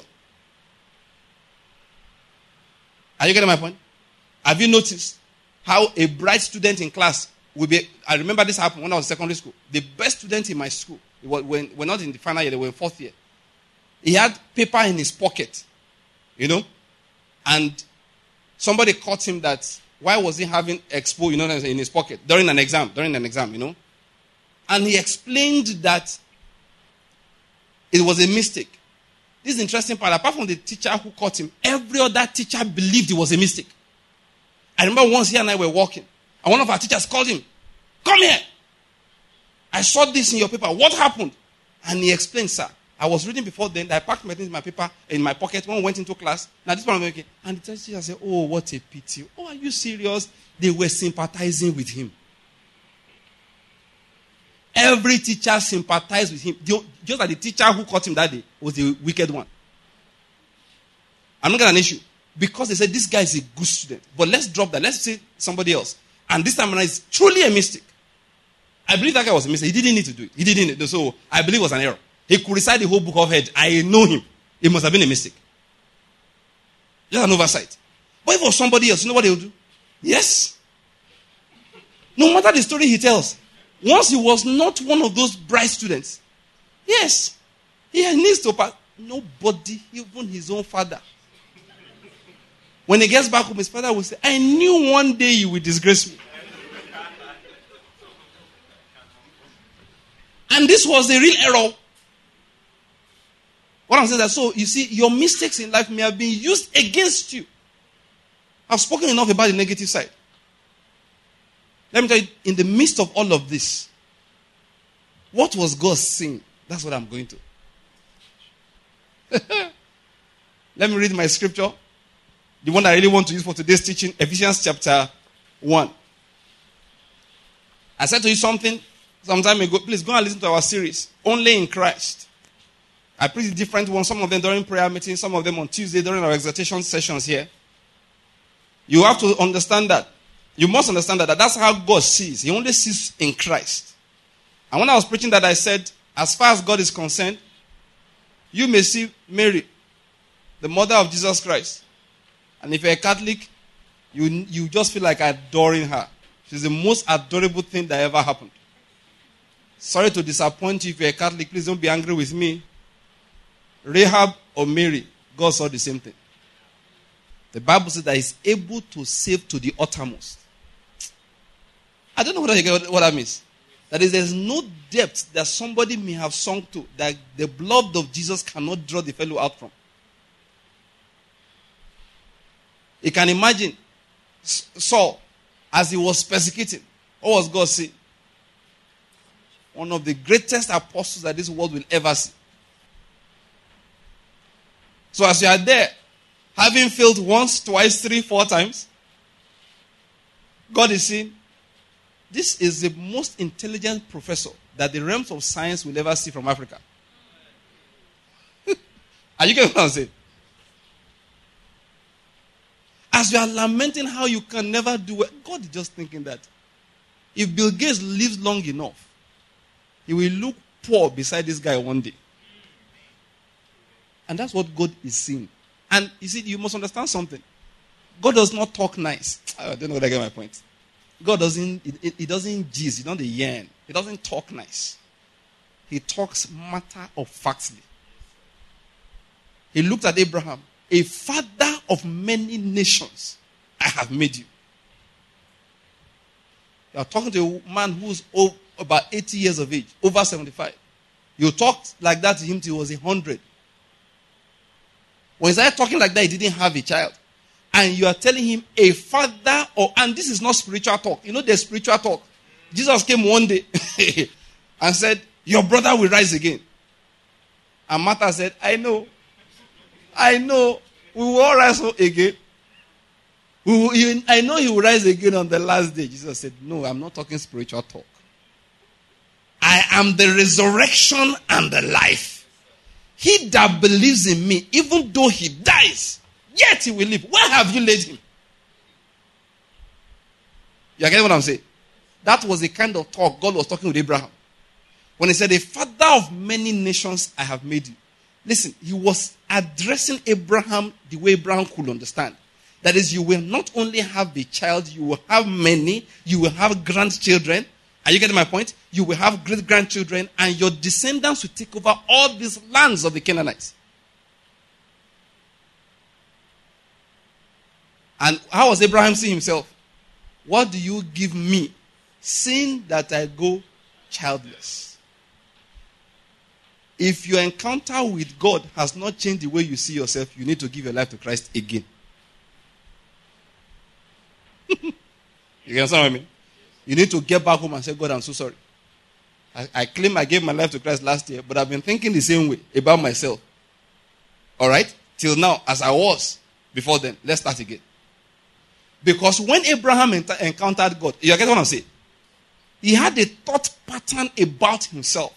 Are you getting my point? Have you noticed how a bright student in class will be? I remember this happened when I was in secondary school. The best student in my school, when we're not in the final year, they were in fourth year. He had paper in his pocket, and somebody caught him that why was he having expo, in his pocket during an exam, And he explained that it was a mistake. This is the interesting part. Apart from the teacher who caught him, every other teacher believed it was a mistake. I remember once he and I were walking, and one of our teachers called him, "Come here. I saw this in your paper. What happened?" And he explained, "Sir, I was reading before then. I packed my things in my pocket when we went into class. Now this one I'm okay." And the teacher said, "Oh, what a pity. Oh, are you serious?" They were sympathizing with him. Every teacher sympathized with him. Just like the teacher who caught him that day was the wicked one. I'm not getting an issue. Because they said this guy is a good student. But let's drop that. Let's say somebody else. And this time around it's truly a mistake. I believe that guy was a mistake. He didn't need to do it. He didn't. So I believe it was an error. He could recite the whole book of head. I know him. It must have been a mistake. Just an oversight. But if it was somebody else, you know what they would do? Yes. No matter the story he tells. Once he was not one of those bright students. Yes. He needs to pass. Nobody, even his own father. When he gets back home, his father will say, "I knew one day you would disgrace me." And this was the real error. What I'm saying is that, so, you see, your mistakes in life may have been used against you. I've spoken enough about the negative side. Let me tell you, in the midst of all of this, what was God saying? That's what I'm going to. Let me read my scripture. The one I really want to use for today's teaching, Ephesians chapter 1. I said to you something some time ago. Please go and listen to our series, Only in Christ. I preach different ones, some of them during prayer meetings, some of them on Tuesday during our exhortation sessions here. You have to understand that. You must understand that that's how God sees. He only sees in Christ. And when I was preaching that, I said, as far as God is concerned, you may see Mary, the mother of Jesus Christ. And if you're a Catholic, you just feel like adoring her. She's the most adorable thing that ever happened. Sorry to disappoint you if you're a Catholic. Please don't be angry with me. Rahab or Mary, God saw the same thing. The Bible says that he's able to save to the uttermost. I don't know whether you get what that means. That is, there's no depth that somebody may have sunk to that the blood of Jesus cannot draw the fellow out from. You can imagine Saul, as he was persecuting, what was God saying? One of the greatest apostles that this world will ever see. So as you are there, having failed once, twice, 3, 4 times, God is saying, this is the most intelligent professor that the realms of science will ever see from Africa. Are you getting what I'm saying? As you are lamenting how you can never do it, God is just thinking that if Bill Gates lives long enough, he will look poor beside this guy one day. And that's what God is seeing. And you see, you must understand something. God does not talk nice. I don't know whether I get my point. God doesn't, he doesn't gist, he doesn't yearn. He doesn't talk nice. He talks matter of factly. He looked at Abraham, a father of many nations, I have made you. You are talking to a man who's about 80 years of age, over 75. You talked like that to him till he was 100. When he started talking like that, he didn't have a child. And you are telling him a father, and this is not spiritual talk. You know there's spiritual talk. Jesus came one day and said, your brother will rise again. And Martha said, I know. We will all rise again. I know he will rise again on the last day. Jesus said, no, I'm not talking spiritual talk. I am the resurrection and the life. He that believes in me, even though he dies, yet he will live. Where have you laid him? You are getting what I'm saying? That was the kind of talk God was talking with Abraham. When he said, a father of many nations I have made you. Listen, he was addressing Abraham the way Abraham could understand. That is, you will not only have a child, you will have many, you will have grandchildren. Are you getting my point? You will have great-grandchildren, and your descendants will take over all these lands of the Canaanites. And how was Abraham seeing himself? What do you give me, seeing that I go childless? If your encounter with God has not changed the way you see yourself, you need to give your life to Christ again. You understand what I mean? You need to get back home and say, God, I'm so sorry. I claim I gave my life to Christ last year, but I've been thinking the same way about myself. All right? Till now, as I was before then. Let's start again. Because when Abraham encountered God, you get what I'm saying? He had a thought pattern about himself.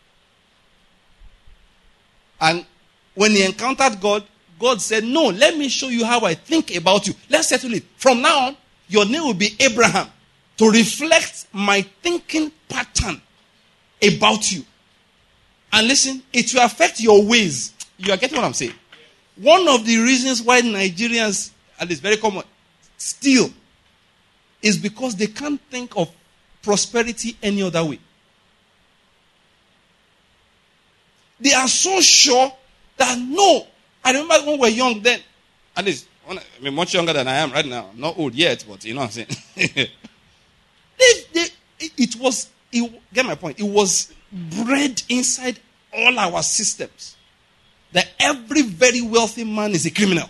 And when he encountered God, God said, no, let me show you how I think about you. Let's settle it. From now on, your name will be Abraham, to reflect my thinking pattern about you. And listen, it will affect your ways. You are getting what I'm saying? One of the reasons why Nigerians, and it's very common, steal, is because they can't think of prosperity any other way. They are so sure that no. I remember when we were young then, at least, much younger than I am right now. I'm not old yet, but you know what I'm saying. Get my point. It was bred inside all our systems that every very wealthy man is a criminal.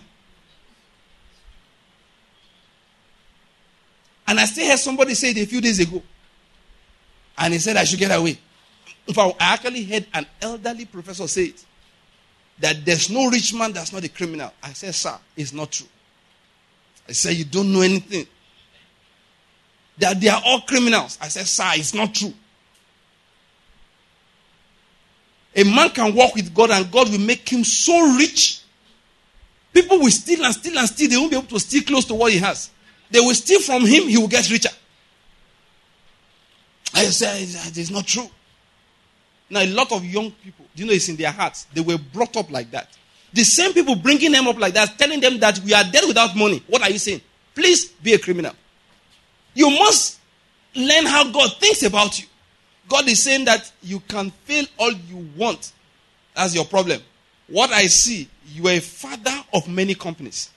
And I still heard somebody say it a few days ago. And he said I should get away. In fact, I actually heard an elderly professor say it. That there's no rich man that's not a criminal. I said, sir, it's not true. I said, you don't know anything. That they are all criminals. I said, sir, it's not true. A man can walk with God and God will make him so rich. People will steal and steal and steal. They won't be able to steal close to what he has. They will steal from him. He will get richer. I said, it's not true. Now, a lot of young people, do you know it's in their hearts? They were brought up like that. The same people bringing them up like that, telling them that we are dead without money. What are you saying? Please be a criminal. You must learn how God thinks about you. God is saying that you can fail all you want. That's your problem. What I see, you are a father of many companies.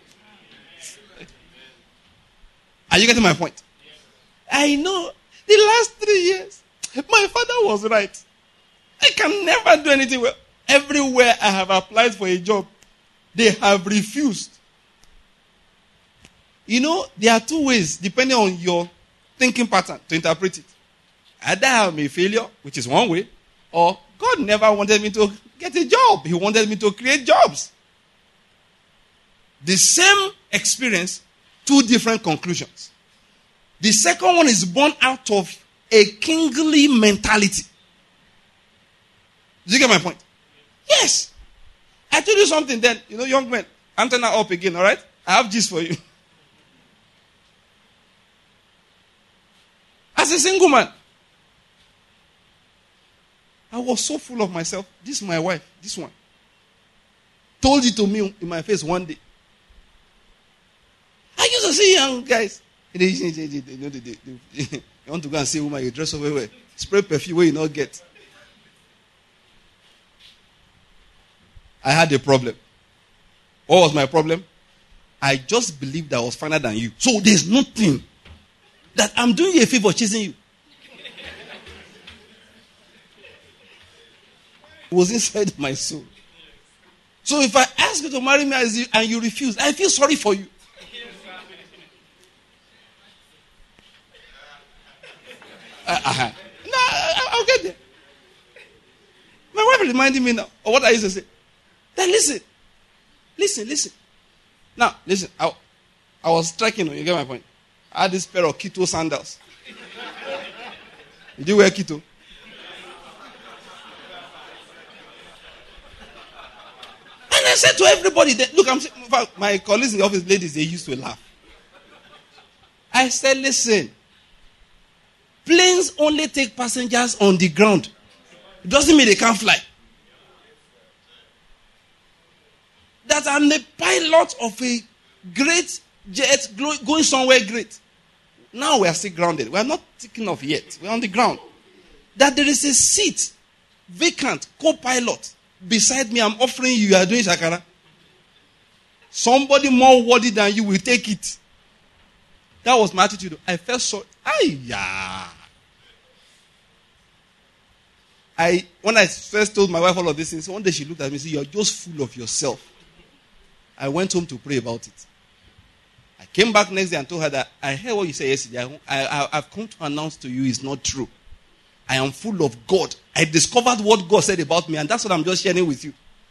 Are you getting my point? I know. The last 3 years, my father was right. I can never do anything well. Everywhere I have applied for a job, they have refused. You know, there are two ways, depending on your thinking pattern, to interpret it. Either I'm a failure, which is one way, or God never wanted me to get a job. He wanted me to create jobs. The same experience, two different conclusions. The second one is born out of a kingly mentality. Do you get my point? Yes. I told you something then. You know, young men, antenna up again, all right? I have gist for you. As a single man, I was so full of myself. This is my wife, this one. Told it to me in my face one day. I used to see young guys. You want to go and see a woman, you dress over where? Spray perfume where you not get. I had a problem. What was my problem? I just believed I was finer than you. So there's nothing that I'm doing you a favor chasing you. It was inside my soul. So if I ask you to marry me and you refuse, I feel sorry for you. No, I'll get there. My wife reminded me now of what I used to say. Then listen. Now, listen. I was striking. You get my point? I had this pair of keto sandals. Did you wear keto? And I said to everybody, that, look, my colleagues in the office, ladies, they used to laugh. I said, listen, Planes only take passengers on the ground. It doesn't mean they can't fly. That I'm the pilot of a great jet going somewhere great. Now we are still grounded. We are not taking off yet. We are on the ground. That there is a seat, vacant, co-pilot, beside me. I'm offering you. You are doing shakara. Somebody more worthy than you will take it. That was my attitude. I felt so. When I first told my wife all of these things, one day she looked at me and said, "You're just full of yourself." I went home to pray about it. I came back next day and told her that I heard what you said yesterday. I've come to announce to you it's not true. I am full of God. I discovered what God said about me, and that's what I'm just sharing with you.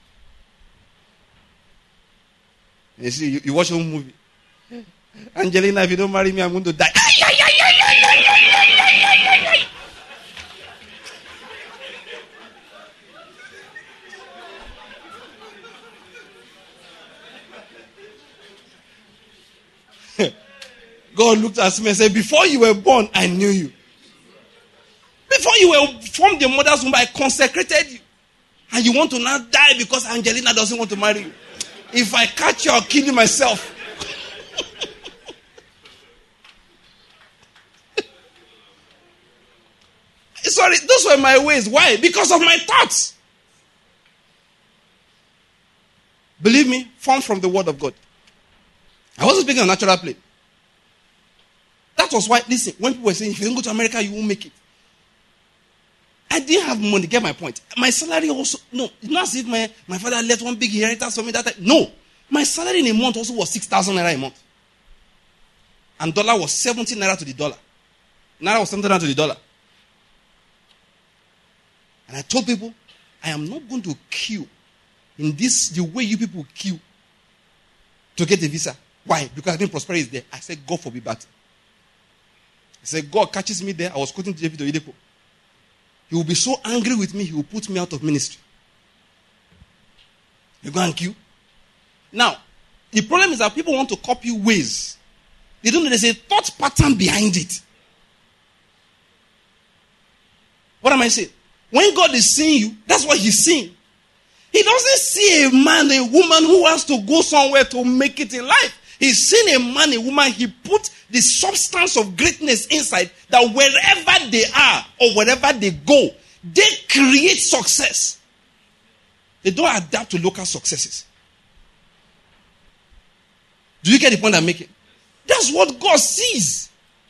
You see, you watch a movie. Angelina, if you don't marry me, I'm going to die. God looked at me and said, before you were born, I knew you. Before you were from the mother's womb, I consecrated you. And you want to now die because Angelina doesn't want to marry you. If I catch you, I'll kill you myself. Sorry, those were my ways. Why? Because of my thoughts. Believe me, formed from the word of God. I wasn't speaking on natural plane. That was why, listen, when people were saying, if you don't go to America, you won't make it. I didn't have money, get my point. My salary also, no, it's not as if my father left one big inheritance for me that time. No. My salary in a month also was 6,000 naira a month. And dollar was 70 naira to the dollar. Naira was 70 naira to the dollar. And I told people, I am not going to queue in this, the way you people queue to get a visa. Why? Because I think prosperity is there. I said, God forbid that. I said, God catches me there. I was quoting David Oyedepo. He will be so angry with me, he will put me out of ministry. You go and queue. Now, the problem is that people want to copy ways. They don't know there's a thought pattern behind it. What am I saying? When God is seeing you, that's what he's seeing. He doesn't see a man, a woman who wants to go somewhere to make it in life. He's seen a man, a woman, he put the substance of greatness inside, that wherever they are or wherever they go, they create success. They don't adapt to local successes. Do you get the point I'm making? That's what God sees.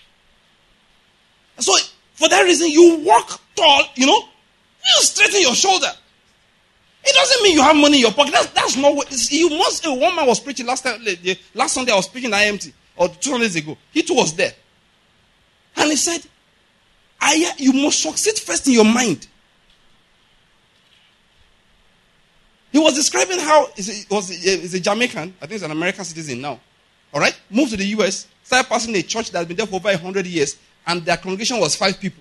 So, for that reason, you walk tall, you straighten your shoulder. It doesn't mean you have money in your pocket. That's not what you must. One man was preaching last Sunday. I was preaching at IMT, or 2 Sundays ago. He too was there, and he said, "You must succeed first in your mind." He was describing how he's a Jamaican. I think he's an American citizen now. All right, moved to the US, started pastoring a church that has been there for over 100 years, and their congregation was 5 people.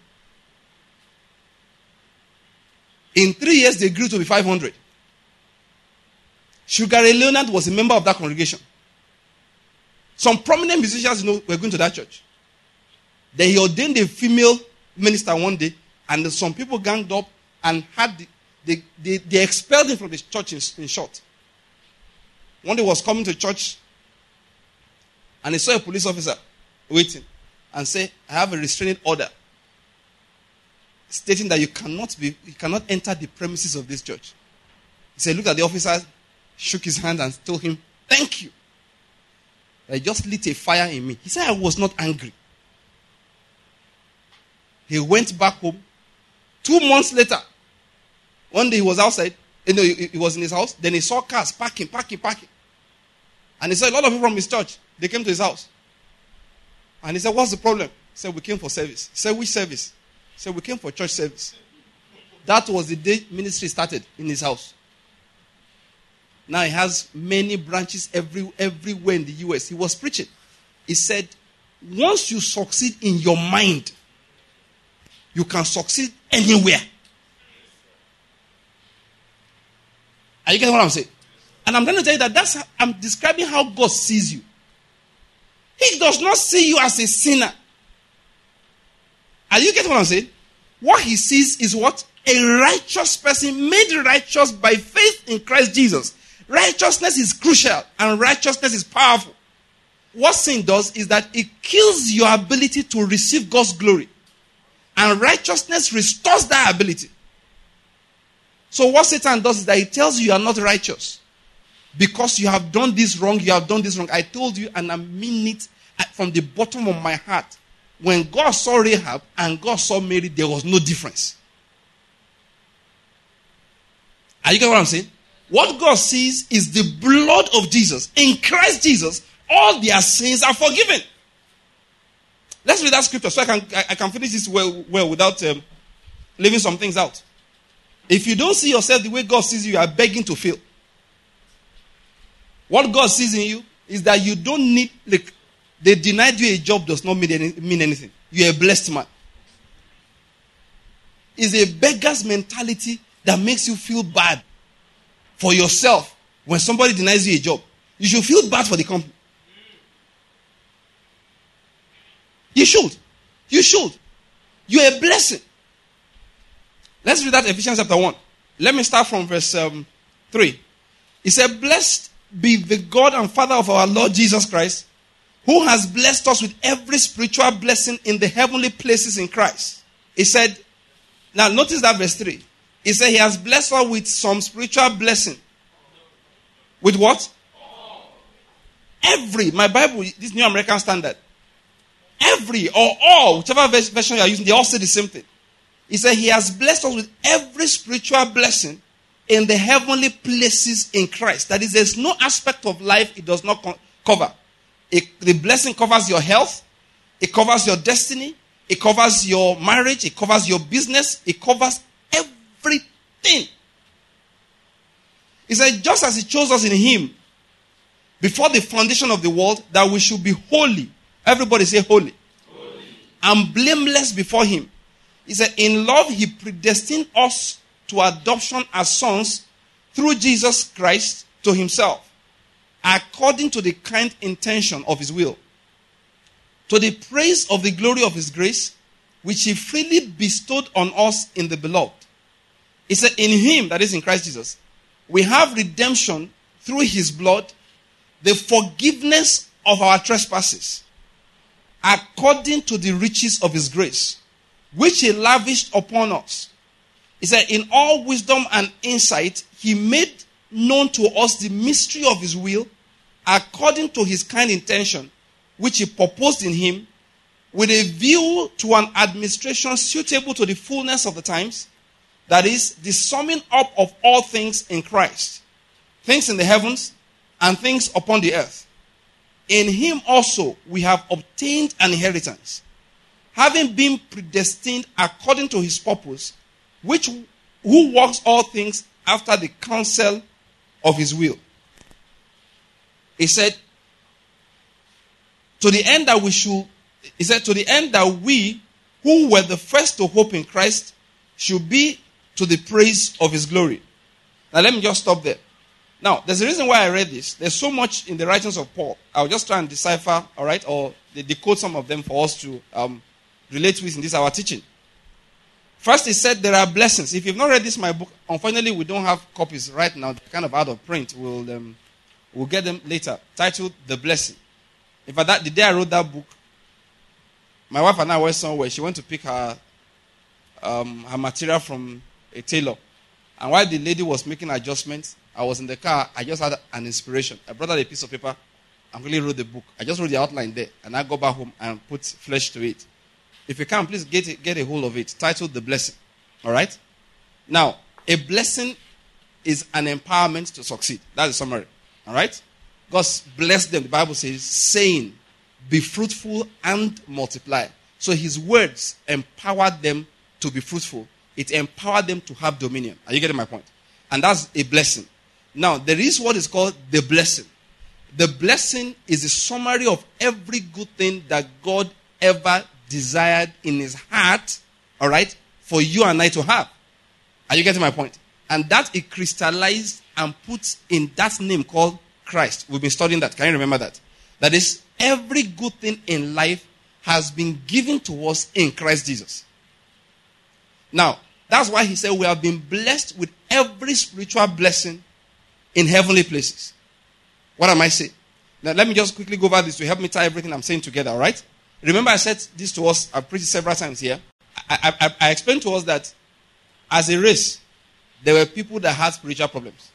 In 3 years, they grew to be 500. Sugar Ray Leonard was a member of that congregation. Some prominent musicians, were going to that church. Then he ordained a female minister one day, and some people ganged up and they expelled him from the church in short. One day he was coming to church, and he saw a police officer waiting, and said, "I have a restraining order stating that you cannot enter the premises of this church." He said, looked at the officer, shook his hand and told him, "Thank you. I just lit a fire in me." He said, "I was not angry." He went back home. 2 months later, one day he was outside, he was in his house, then he saw cars parking. And he saw a lot of people from his church. They came to his house. And he said, "What's the problem?" He said, "We came for service." He said, "Which service?" He said, "We came for church service." That was the day ministry started in his house. Now he has many branches everywhere in the US. He was preaching. He said, once you succeed in your mind, you can succeed anywhere. Are you getting what I'm saying? And I'm going to tell you that I'm describing how God sees you. He does not see you as a sinner. Are you getting what I'm saying? What he sees is what? A righteous person made righteous by faith in Christ Jesus. Righteousness is crucial and righteousness is powerful. What sin does is that it kills your ability to receive God's glory. And righteousness restores that ability. So what Satan does is that he tells you are not righteous. Because you have done this wrong, you have done this wrong. I told you and I mean it from the bottom of my heart. When God saw Rahab and God saw Mary, there was no difference. Are you getting what I'm saying? What God sees is the blood of Jesus. In Christ Jesus, all their sins are forgiven. Let's read that scripture so I can finish this well without leaving some things out. If you don't see yourself the way God sees you are begging to fail. What God sees in you is that you don't need, like, they denied you a job does not mean anything. You're a blessed man. It's a beggar's mentality that makes you feel bad for yourself when somebody denies you a job. You should feel bad for the company. You should. You should. You're a blessing. Let's read that Ephesians chapter 1. Let me start from verse 3. It said, "Blessed be the God and Father of our Lord Jesus Christ, who has blessed us with every spiritual blessing in the heavenly places in Christ." He said, now notice that verse 3. He said he has blessed us with some spiritual blessing. With what? Every. My Bible, this New American Standard. Every or all, whichever version you are using, they all say the same thing. He said he has blessed us with every spiritual blessing in the heavenly places in Christ. That is, there's no aspect of life it does not cover. The blessing covers your health. It covers your destiny. It covers your marriage. It covers your business. It covers everything. He said, just as he chose us in him before the foundation of the world, that we should be holy. Everybody say holy. Holy. And blameless before him. He said, in love he predestined us to adoption as sons through Jesus Christ to himself, according to the kind intention of his will, to the praise of the glory of his grace, which he freely bestowed on us in the beloved. He said, in him, that is in Christ Jesus, we have redemption through his blood, the forgiveness of our trespasses, according to the riches of his grace, which he lavished upon us. He said, in all wisdom and insight, he made known to us the mystery of his will, according to his kind intention, which he purposed in him, with a view to an administration suitable to the fullness of the times, that is, the summing up of all things in Christ, things in the heavens and things upon the earth. In him also we have obtained an inheritance, having been predestined according to his purpose, who works all things after the counsel of his will. He said, to the end that we who were the first to hope in Christ should be to the praise of his glory. Now let me just stop there. Now, there's a reason why I read this. There's so much in the writings of Paul. I'll just try and decipher, all right, or decode some of them for us to relate with in this our teaching. First, he said there are blessings. If you've not read this, my book, unfortunately, we don't have copies right now. They're kind of out of print. We'll get them later. Titled The Blessing. In fact, the day I wrote that book, my wife and I were somewhere. She went to pick her material from a tailor. And while the lady was making adjustments, I was in the car. I just had an inspiration. I brought out a piece of paper and really wrote the book. I just wrote the outline there. And I go back home and put flesh to it. If you can, please get a hold of it. Titled The Blessing. All right? Now, a blessing is an empowerment to succeed. That's the summary. All right? God blessed them. The Bible says, saying, be fruitful and multiply. So his words empowered them to be fruitful. It empowered them to have dominion. Are you getting my point? And that's a blessing. Now, there is what is called the blessing. The blessing is a summary of every good thing that God ever desired in his heart, all right, for you and I to have. Are you getting my point? And that it crystallized and put in that name called Christ. We've been studying that. Can you remember that? That is, every good thing in life has been given to us in Christ Jesus. Now, that's why he said we have been blessed with every spiritual blessing in heavenly places. What am I saying? Now, let me just quickly go over this to help me tie everything I'm saying together, all right? Remember I said this to us, I've preached several times here. I explained to us that as a race, there were people that had spiritual problems.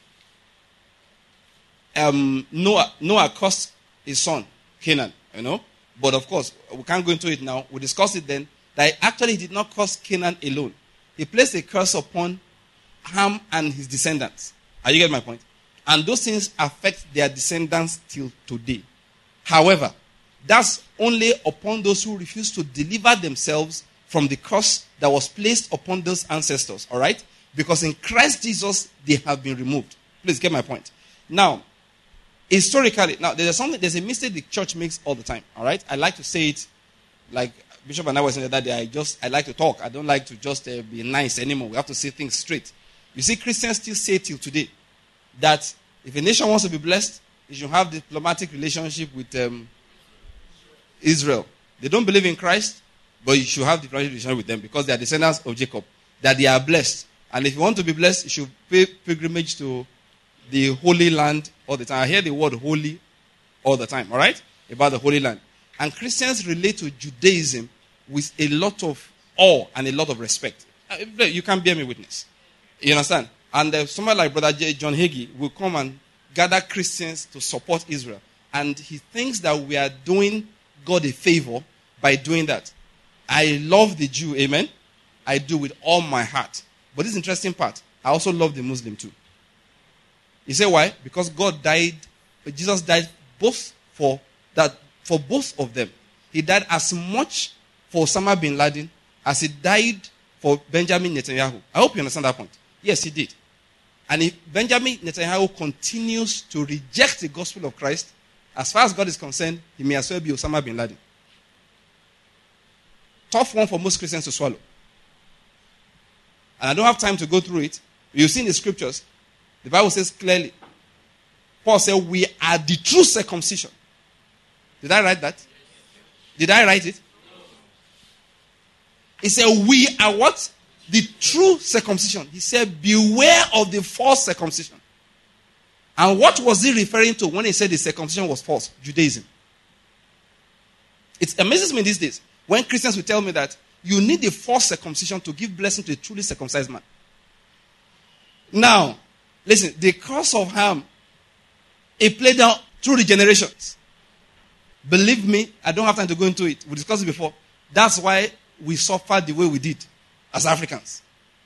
Noah cursed his son, Canaan, But of course, we can't go into it now. We discussed it then, that actually he did not curse Canaan alone. He placed a curse upon Ham and his descendants. Are you getting my point? And those things affect their descendants till today. However, that's only upon those who refuse to deliver themselves from the curse that was placed upon those ancestors. All right? Because in Christ Jesus, they have been removed. Please get my point. Now, historically, there's a mistake the church makes all the time. All right? I like to say it like Bishop and I were saying that day. I like to talk. I don't like to just be nice anymore. We have to say things straight. You see, Christians still say till today that if a nation wants to be blessed, it should have diplomatic relationship with Israel. They don't believe in Christ, but you should have diplomatic relationship with them because they are descendants of Jacob, that they are blessed. And if you want to be blessed, you should pay pilgrimage to the Holy Land all the time. I hear the word holy all the time, all right? About the Holy Land. And Christians relate to Judaism with a lot of awe and a lot of respect. You can bear me witness. You understand? And somebody like Brother John Hagee will come and gather Christians to support Israel. And he thinks that we are doing God a favor by doing that. I love the Jew, amen? I do with all my heart. But this interesting part, I also love the Muslim too. You say why? Because Jesus died both for both of them. He died as much for Osama bin Laden as he died for Benjamin Netanyahu. I hope you understand that point. Yes, he did. And if Benjamin Netanyahu continues to reject the gospel of Christ, as far as God is concerned, he may as well be Osama bin Laden. Tough one for most Christians to swallow. And I don't have time to go through it. You've seen the scriptures. The Bible says clearly, Paul said, we are the true circumcision. Did I write that? Did I write it? He said, we are what? The true circumcision. He said, beware of the false circumcision. And what was he referring to when he said the circumcision was false? Judaism. It amazes me these days when Christians will tell me that you need the false circumcision to give blessing to a truly circumcised man. Now, listen, the curse of Ham, it played out through the generations. Believe me, I don't have time to go into it. We discussed it before. That's why we suffered the way we did as Africans.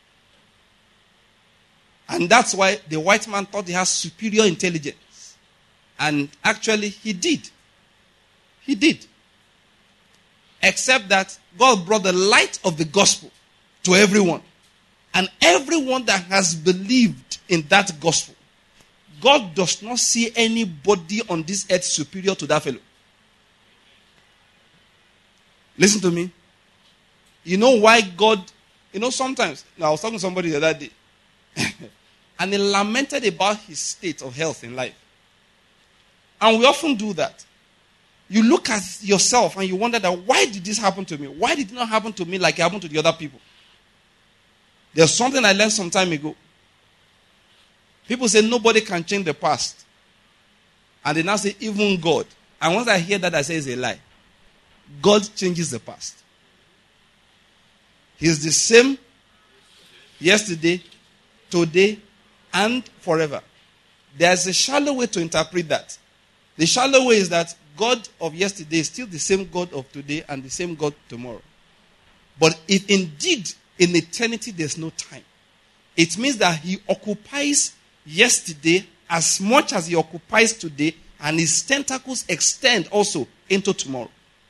And that's why the white man thought he has superior intelligence. And actually, he did. He did. Except that God brought the light of the gospel to everyone. And everyone that has believed in that gospel, God does not see anybody on this earth superior to that fellow. Listen to me. You know why God, sometimes, I was talking to somebody the other day, and he lamented about his state of health in life. And we often do that. You look at yourself and you wonder that, why did this happen to me? Why did it not happen to me like it happened to the other people? There's something I learned some time ago. People say nobody can change the past. And they now say, even God. And once I hear that, I say it's a lie. God changes the past. He's the same yesterday, today, and forever. There's a shallow way to interpret that. The shallow way is that God of yesterday is still the same God of today and the same God tomorrow. But if indeed in eternity there's no time, it means that he occupies yesterday as much as he occupies today, and his tentacles extend also into tomorrow.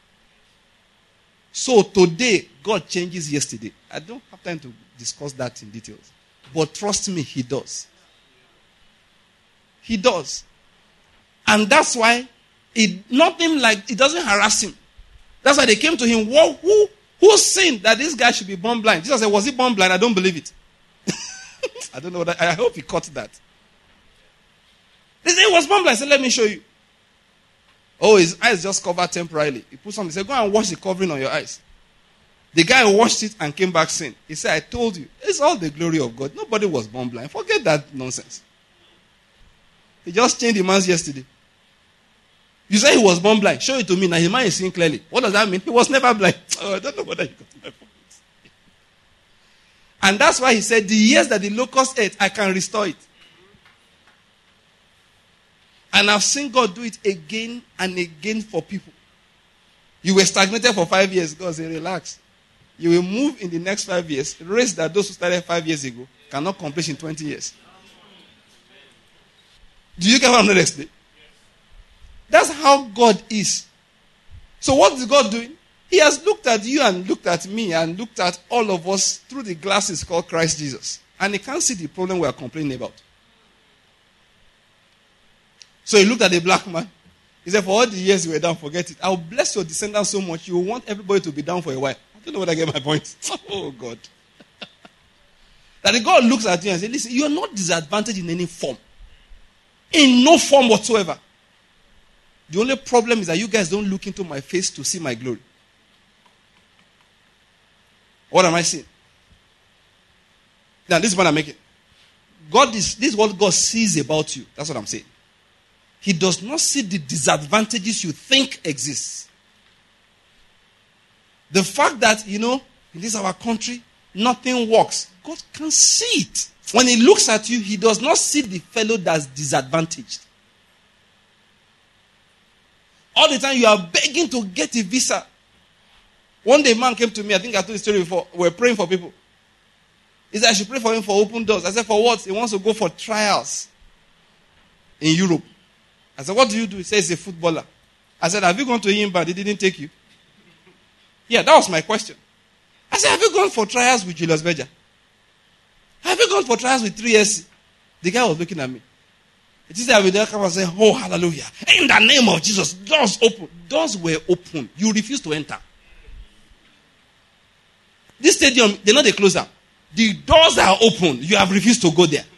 So today, God changes yesterday. I don't have time to discuss that in details. But trust me, he does. He does. And that's why it doesn't harass him. That's why they came to him. Who sinned that this guy should be born blind? Jesus said, was he born blind? I don't believe it. I don't know. I hope he caught that. They said he was born blind. I said, let me show you. Oh, his eyes just covered temporarily. He put something. He said, go and wash the covering on your eyes. The guy washed it and came back seeing. He said, I told you, it's all the glory of God. Nobody was born blind. Forget that nonsense. He just changed the man's yesterday. You say he was born blind. Show it to me. Now his man is seeing clearly. What does that mean? He was never blind. Oh, I don't know whether you got my point. And that's why he said, the years that the locust ate, I can restore it. And I've seen God do it again and again for people. You were stagnated for 5 years. God said, relax. You will move in the next 5 years. The race that those who started 5 years ago cannot complete in 20 years. Do you get what I'm trying to explain? That's how God is. So what is God doing? He has looked at you and looked at me and looked at all of us through the glasses called Christ Jesus. And he can't see the problem we are complaining about. So he looked at the black man. He said, for all the years you were down, forget it. I'll bless your descendants so much, you will want everybody to be down for a while. I don't know whether I get my point. Oh, God. That the God looks at you and says, listen, you are not disadvantaged in any form. In no form whatsoever. The only problem is that you guys don't look into my face to see my glory. What am I saying? Now, this is what I'm making. This is what God sees about you. That's what I'm saying. He does not see the disadvantages you think exist. The fact that, in this our country, nothing works. God can see it. When he looks at you, he does not see the fellow that's disadvantaged. All the time you are begging to get a visa. One day a man came to me, I think I told the story before, we were praying for people. He said I should pray for him for open doors. I said, for what? He wants to go for trials in Europe. I said, what do you do? He said, he's a footballer. I said, have you gone to him but he didn't take you? Yeah, that was my question. I said, have you gone for trials with Julius Berger? Have you gone for trials with 3SC? The guy was looking at me. It is that I will come and say, oh, hallelujah. In the name of Jesus, doors open. Doors were open. You refused to enter. This stadium, they're not a closer. The doors are open. You have refused to go there.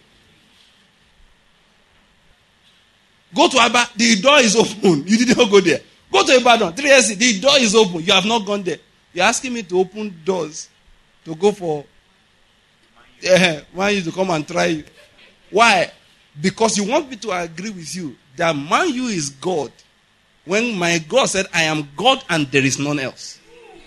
Go to Abba, the door is open. You did not go there. Go to Ibadan, 3SC, the door is open. You have not gone there. You're asking me to open doors to go for Man U to come and try you. Why? Because you want me to agree with you that Man U is God. When my God said, I am God and there is none else.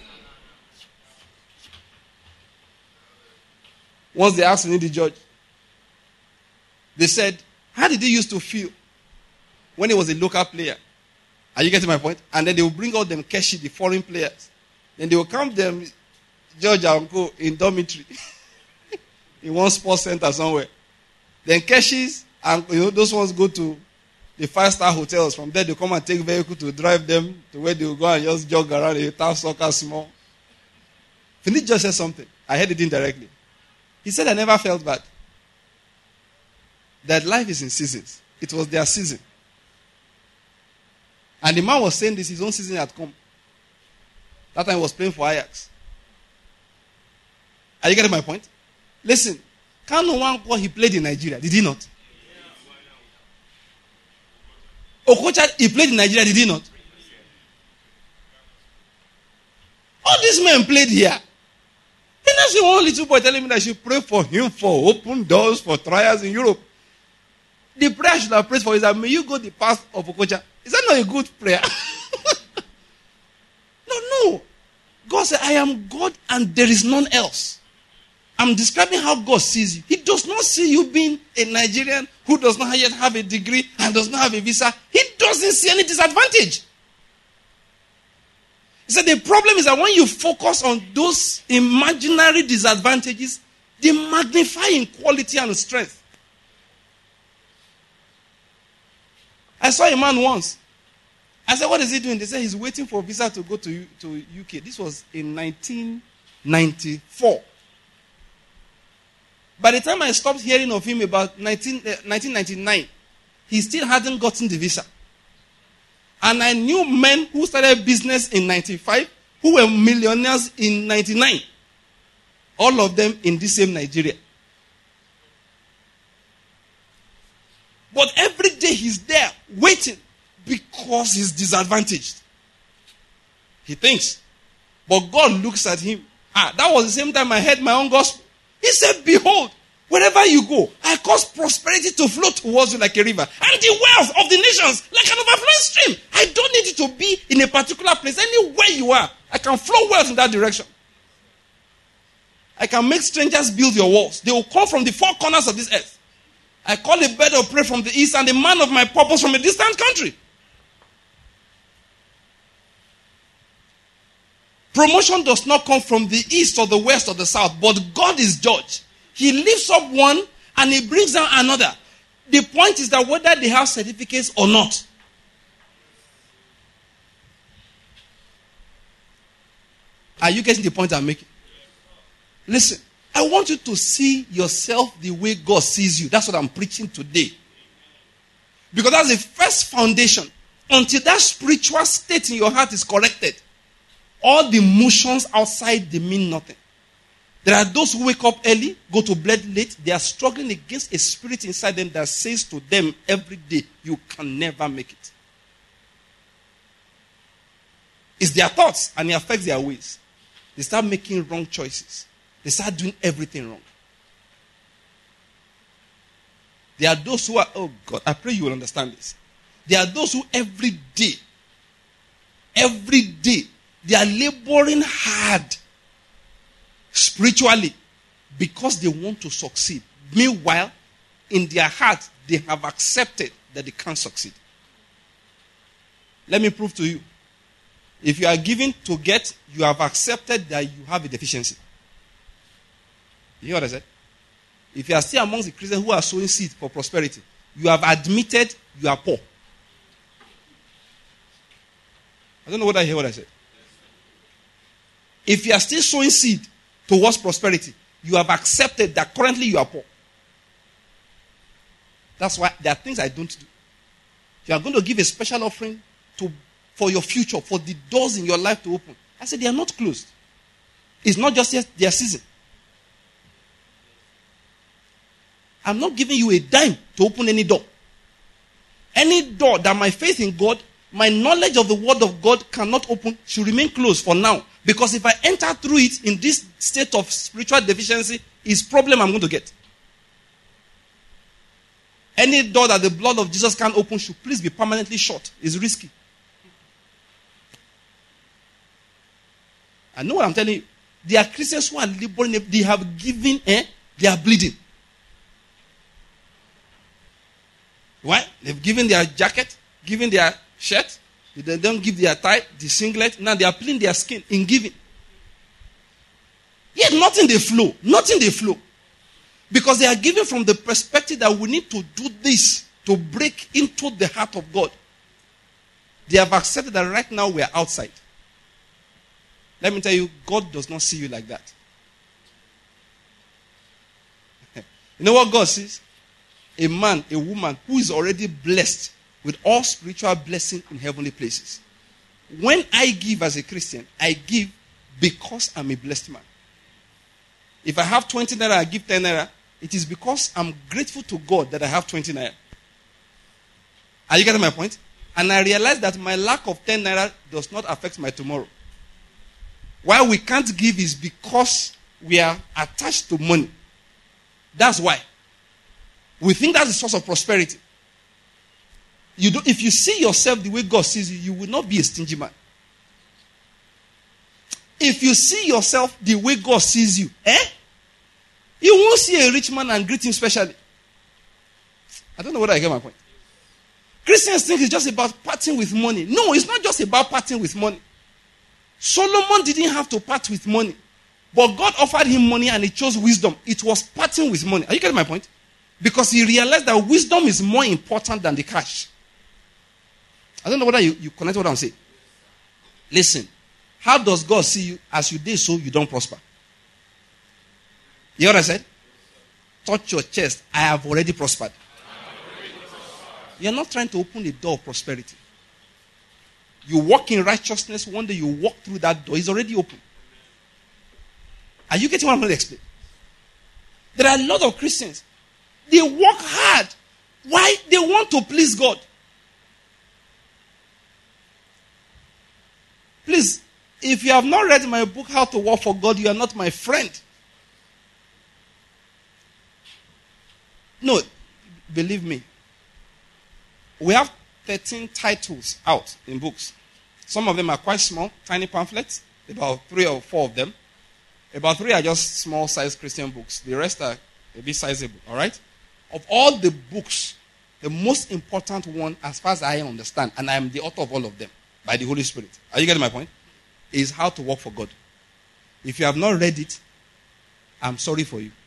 Once they asked me, the judge, they said, how did he used to feel when he was a local player? Are you getting my point? And then they will bring out them Keshi, the foreign players. Then they will come them, George and go in dormitory. In one sports center somewhere. Then Keshis, and those ones go to the 5-star hotels. From there they come and take vehicle to drive them to where they will go and just jog around a town soccer small. Philip just said something. I heard it indirectly. He said, I never felt bad. That life is in seasons. It was their season. And the man was saying this, his own season had come. That time he was playing for Ajax. Are you getting my point? Listen, Kanu Nwankwo, he played in Nigeria, did he not? Okocha, he played in Nigeria, did he not? All these men played here. And that's the one little boy telling me that I should pray for him for open doors, for trials in Europe. The prayer I should have prayed for is that may you go the path of Okocha. Is that not a good prayer? No. God said, I am God and there is none else. I'm describing how God sees you. He does not see you being a Nigerian who does not yet have a degree and does not have a visa. He doesn't see any disadvantage. He said the problem is that when you focus on those imaginary disadvantages, they magnify in quality and strength. I saw a man once. I said, what is he doing? They said he's waiting for a visa to go to UK. This was in 1994. By the time I stopped hearing of him about 1999, he still hadn't gotten the visa. And I knew men who started business in 95 who were millionaires in 99. All of them in the same Nigeria. But every day he's there waiting. because he's disadvantaged. He thinks. But God looks at him. That was the same time I heard my own gospel. He said, behold, wherever you go, I cause prosperity to flow towards you like a river. And the wealth of the nations like an overflowing stream. I don't need you to be in a particular place. Anywhere you are, I can flow wealth in that direction. I can make strangers build your walls. They will come from the four corners of this earth. I call a bird of prey from the east and a man of my purpose from a distant country. Promotion does not come from the east or the west or the south, but God is judge. He lifts up one and he brings down another. The point is that whether they have certificates or not. Are you getting the point I'm making? Listen, I want you to see yourself the way God sees you. That's what I'm preaching today. Because that's the first foundation. Until that spiritual state in your heart is corrected, all the motions outside, they mean nothing. There are those who wake up early, go to bed late. They are struggling against a spirit inside them that says to them every day, you can never make it. It's their thoughts and it affects their ways. They start making wrong choices. They start doing everything wrong. There are those who are, oh God, I pray you will understand this. There are those who every day, they are laboring hard spiritually because they want to succeed. Meanwhile, in their heart, they have accepted that they can't succeed. Let me prove to you. If you are giving to get, you have accepted that you have a deficiency. You hear what I said? If you are still amongst the Christians who are sowing seed for prosperity, you have admitted you are poor. I don't know whether I hear what I said. If you are still sowing seed towards prosperity, you have accepted that currently you are poor. That's why there are things I don't do. If you are going to give a special offering for your future, for the doors in your life to open, I said they are not closed. It's not just yet their season. I'm not giving you a dime to open any door. Any door that my faith in God, my knowledge of the word of God cannot open should remain closed for now. Because if I enter through it in this state of spiritual deficiency, it's problem I'm going to get. Any door that the blood of Jesus can't open should please be permanently shut. It's risky. I know what I'm telling you. There are Christians who are laboring, they have given, they are bleeding. Why? They've given their jacket, given their shirt, they don't give their tie, the singlet. Now they are pulling their skin in giving. Yet nothing they flow. Nothing they flow. Because they are giving from the perspective that we need to do this to break into the heart of God. They have accepted that right now we are outside. Let me tell you, God does not see you like that. You know what God sees? A man, a woman who is already blessed with all spiritual blessing in heavenly places. When I give as a Christian, I give because I'm a blessed man. If I have 20 naira, I give 10 naira. It is because I'm grateful to God that I have 20 naira. Are you getting my point? And I realize that my lack of 10 naira does not affect my tomorrow. Why we can't give is because we are attached to money. That's why. We think that's the source of prosperity. If you see yourself the way God sees you, you will not be a stingy man. If you see yourself the way God sees you, you won't see a rich man and greet him specially. I don't know whether I get my point. Christians think it's just about parting with money. No, it's not just about parting with money. Solomon didn't have to part with money. But God offered him money and he chose wisdom. It was parting with money. Are you getting my point? Because he realized that wisdom is more important than the cash. I don't know whether you connect what I'm saying. Listen. How does God see you? As you did so, you don't prosper. You hear what I said? Touch your chest. I have already prospered. You're not trying to open the door of prosperity. You walk in righteousness. One day you walk through that door. It's already open. Are you getting what I'm going to explain? There are a lot of Christians. They work hard. Why? They want to please God. Please, if you have not read my book, How to Work for God, you are not my friend. No, believe me. We have 13 titles out in books. Some of them are quite small, tiny pamphlets, about 3 or 4 of them. About 3 are just small-sized Christian books. The rest are a bit sizable, all right? Of all the books, the most important one, as far as I understand, and I am the author of all of them, by the Holy Spirit. Are you getting my point? Is How to Work for God. If you have not read it, I'm sorry for you.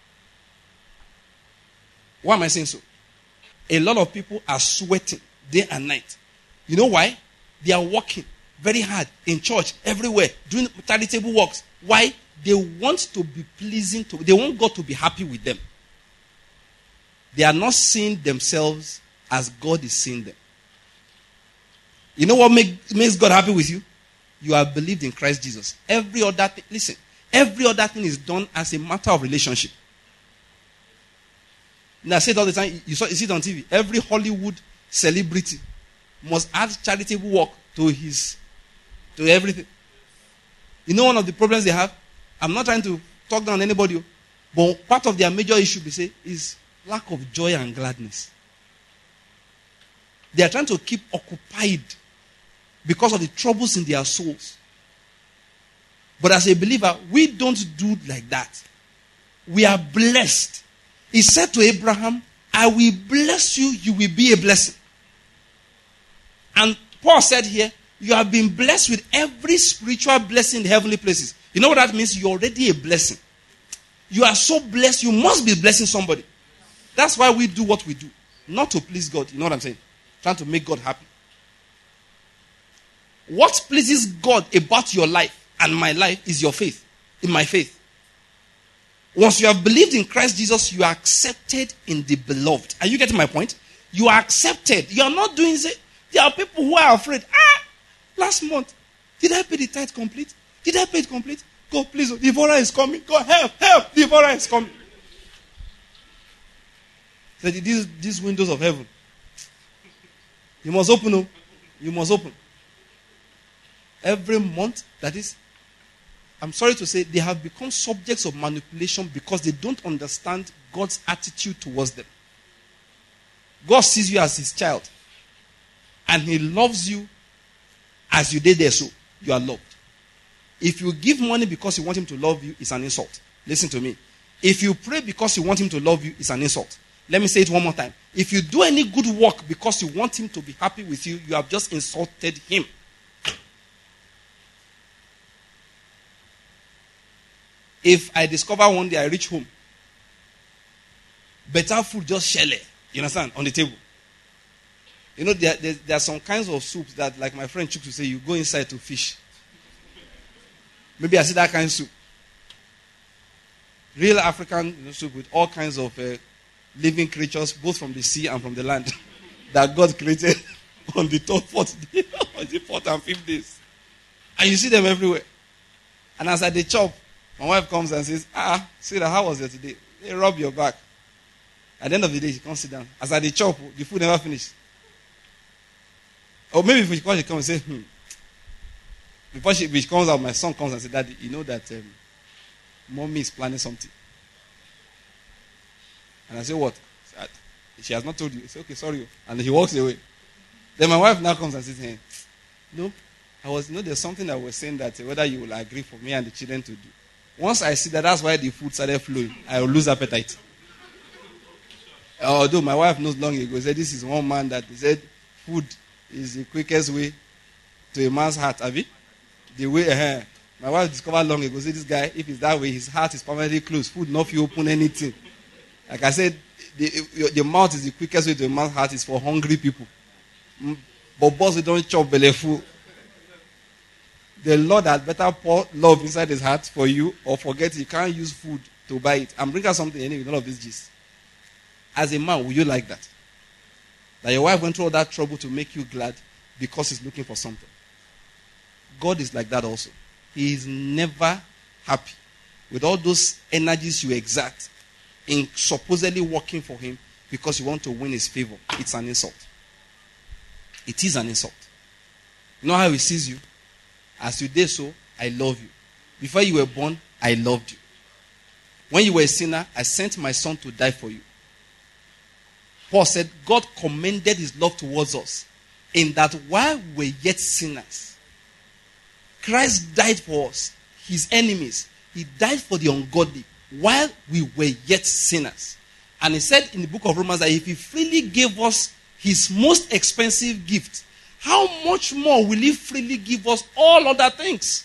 Why am I saying so? A lot of people are sweating day and night. You know why? They are working very hard in church, everywhere, doing charitable works. Why? They want to be pleasing to, they want God to be happy with them. They are not seeing themselves as God is seeing them. You know what makes God happy with you? You have believed in Christ Jesus. Every other thing, listen, every other thing is done as a matter of relationship. And I say it all the time, you see it on TV. Every Hollywood celebrity must add charitable work to everything. You know one of the problems they have? I'm not trying to talk down anybody, but part of their major issue, they say, is lack of joy and gladness. They are trying to keep occupied because of the troubles in their souls. But as a believer, we don't do like that. We are blessed. He said to Abraham, I will bless you, you will be a blessing. And Paul said here, you have been blessed with every spiritual blessing in the heavenly places. You know what that means? You're already a blessing. You are so blessed, you must be blessing somebody. That's why we do what we do. Not to please God. You know what I'm saying? Trying to make God happy. What pleases God about your life and my life is your faith. In my faith. Once you have believed in Christ Jesus, you are accepted in the beloved. Are you getting my point? You are accepted. You are not doing it. There are people who are afraid. Last month, did I pay the tithe complete? Did I pay it complete? God, please, the devourer is coming. God, help, the devourer is coming. So these windows of heaven, you must open them. You must open. Every month, that is, I'm sorry to say, they have become subjects of manipulation because they don't understand God's attitude towards them. God sees you as his child. And he loves you as you did there, so you are loved. If you give money because you want him to love you, it's an insult. Listen to me. If you pray because you want him to love you, it's an insult. Let me say it one more time. If you do any good work because you want him to be happy with you, you have just insulted him. If I discover one day I reach home, better food just shell, you understand, on the table. You know, there are some kinds of soups that, like my friend Chuk to say, you go inside to fish. Maybe I see that kind of soup. Real African soup with all kinds of living creatures, both from the sea and from the land, that God created on the third, fourth day, on the fourth and fifth days. And you see them everywhere. And as I dey chop, my wife comes and says, Sarah, how was it today? They rub your back. At the end of the day, she comes sit down. As I dey chop, the food never finished. Or maybe before she comes and say, Before she comes out, my son comes and says, Daddy, you know that mommy is planning something. And I say, what? She has not told you. I say, okay, sorry. And he walks away. Then my wife now comes and says, hey, no, there's something that was saying that whether you will agree for me and the children to do. Once I see that that's why the food started flowing, I will lose appetite. Although my wife knows long ago, said this is one man that said food is the quickest way to a man's heart. Have you? The way, my wife discovered long ago, said this guy, if it's that way, his heart is permanently closed. Food not if you open anything. Like I said, the mouth is the quickest way to a man's heart is for hungry people. But boss, we don't chop belly full. The Lord had better pour love inside his heart for you, or forget you can't use food to buy it. I'm bringing something anyway, none of this gist. As a man, will you like that? That your wife went through all that trouble to make you glad because he's looking for something. God is like that also. He is never happy with all those energies you exert in supposedly working for him because you want to win his favor. It's an insult. It is an insult. You know how he sees you? As you did so, I love you. Before you were born, I loved you. When you were a sinner, I sent my son to die for you. Paul said, God commended his love towards us in that while we were yet sinners, Christ died for us, his enemies. He died for the ungodly while we were yet sinners. And he said in the book of Romans that if he freely gave us his most expensive gift, how much more will he freely give us all other things?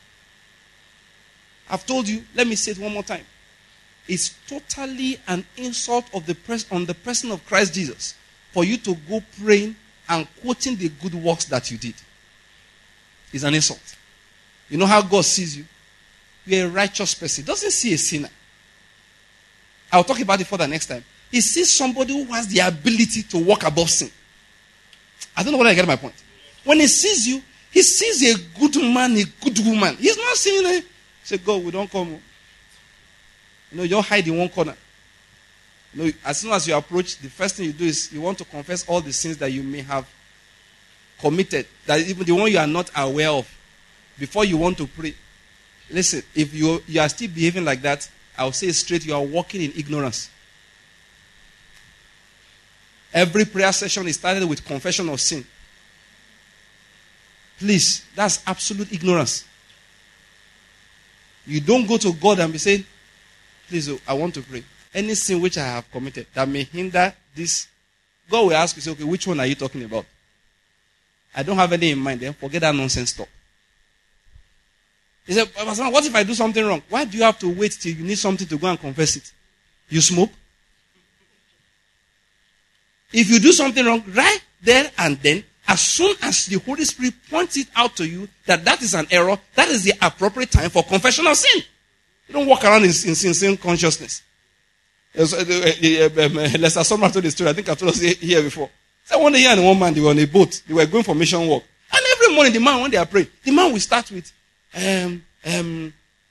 I've told you, let me say it one more time. It's totally an insult of on the person of Christ Jesus for you to go praying and quoting the good works that you did. It's an insult. You know how God sees you? You're a righteous person. He doesn't see a sinner. I'll talk about it further next time. He sees somebody who has the ability to walk above sin. I don't know whether I get my point. When he sees you, he sees a good man, a good woman. He's not saying, say, God, we don't come. You hide in one corner. As soon as you approach, the first thing you do is you want to confess all the sins that you may have committed, that even the one you are not aware of, before you want to pray. Listen, if you are still behaving like that, I'll say straight, you are walking in ignorance. Every prayer session is started with confession of sin. Please, that's absolute ignorance. You don't go to God and be saying, please, I want to pray. Any sin which I have committed that may hinder this, God will ask you, say, okay, which one are you talking about? I don't have any in mind. Then forget that nonsense talk. He said, what if I do something wrong? Why do you have to wait till you need something to go and confess it? You smoke? If you do something wrong, right there and then, as soon as the Holy Spirit points it out to you that is an error, that is the appropriate time for confession of sin. You don't walk around in sin consciousness. Lester Summer told the story. I think I told us here before. So one day, he and one man, they were on a boat. They were going for mission work. And every morning, the man, when they are praying, the man will start with, he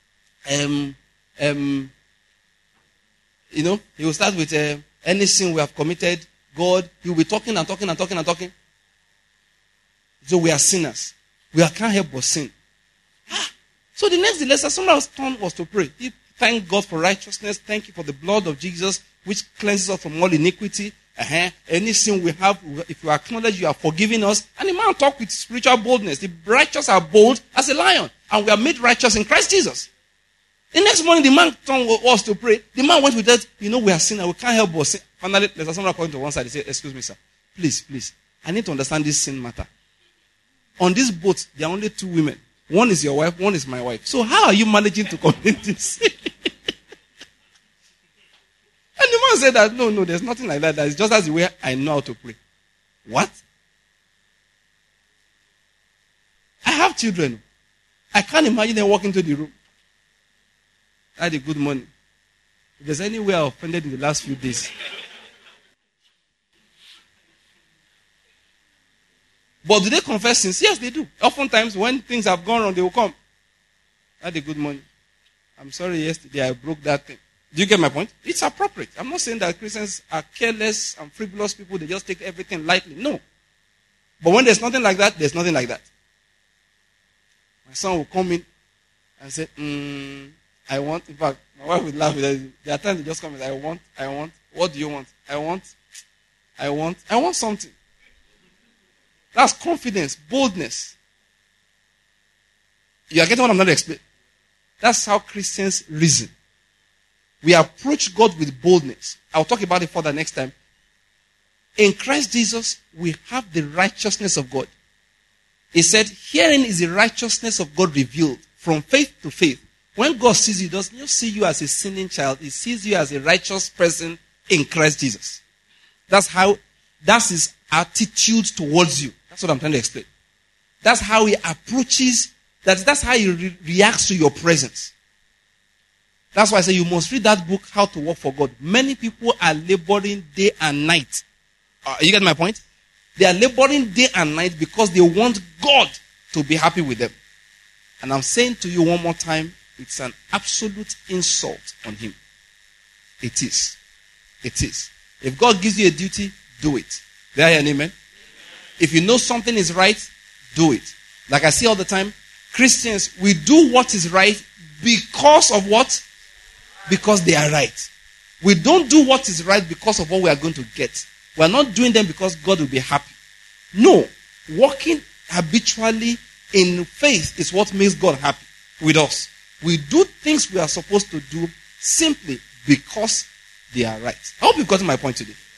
will start with any sin we have committed. God, he will be talking and talking and talking and talking. So we are sinners. We can't help but sin. So the next day, Lester Summer's turn was to pray. He thanked God for righteousness. Thank you for the blood of Jesus, which cleanses us from all iniquity. Any sin we have, if you acknowledge, you are forgiving us. And the man talked with spiritual boldness. The righteous are bold as a lion. And we are made righteous in Christ Jesus. The next morning, the man turned was to pray. The man went with that, we are sinners. We can't help but sin. Finally, Lester Summer called to one side. He said, excuse me, sir. Please. I need to understand this sin matter. On this boat, there are only two women. One is your wife, one is my wife. So how are you managing to commit this? And the man said that, no, there's nothing like that. That's just as the way I know how to pray. What? I have children. I can't imagine them walking into the room. Daddy, good morning. If there's any way I offended in the last few days. But do they confess sins? Yes, they do. Oftentimes, when things have gone wrong, they will come. Daddy, good morning. I'm sorry yesterday I broke that thing. Do you get my point? It's appropriate. I'm not saying that Christians are careless and frivolous people. They just take everything lightly. No. But when there's nothing like that, there's nothing like that. My son will come in and say, I want. In fact, my wife will laugh. There are times they just come and say, I want. What do you want? I want something. That's confidence, boldness. You are getting what I'm trying to explain? That's how Christians reason. We approach God with boldness. I'll talk about it further next time. In Christ Jesus, we have the righteousness of God. He said, herein is the righteousness of God revealed from faith to faith. When God sees you, he doesn't see you as a sinning child. He sees you as a righteous person in Christ Jesus. That's his attitude towards you. That's what I'm trying to explain. That's how he approaches, that's how he reacts to your presence. That's why I say you must read that book, How to Work for God. Many people are laboring day and night. You get my point? They are laboring day and night because they want God to be happy with them. And I'm saying to you one more time, it's an absolute insult on him. It is. It is. If God gives you a duty, do it. There, amen. If you know something is right, do it. Like I say all the time, Christians, we do what is right because of what? Because they are right. We don't do what is right because of what we are going to get. We are not doing them because God will be happy. No. Walking habitually in faith is what makes God happy with us. We do things we are supposed to do simply because they are right. I hope you've gotten my point today.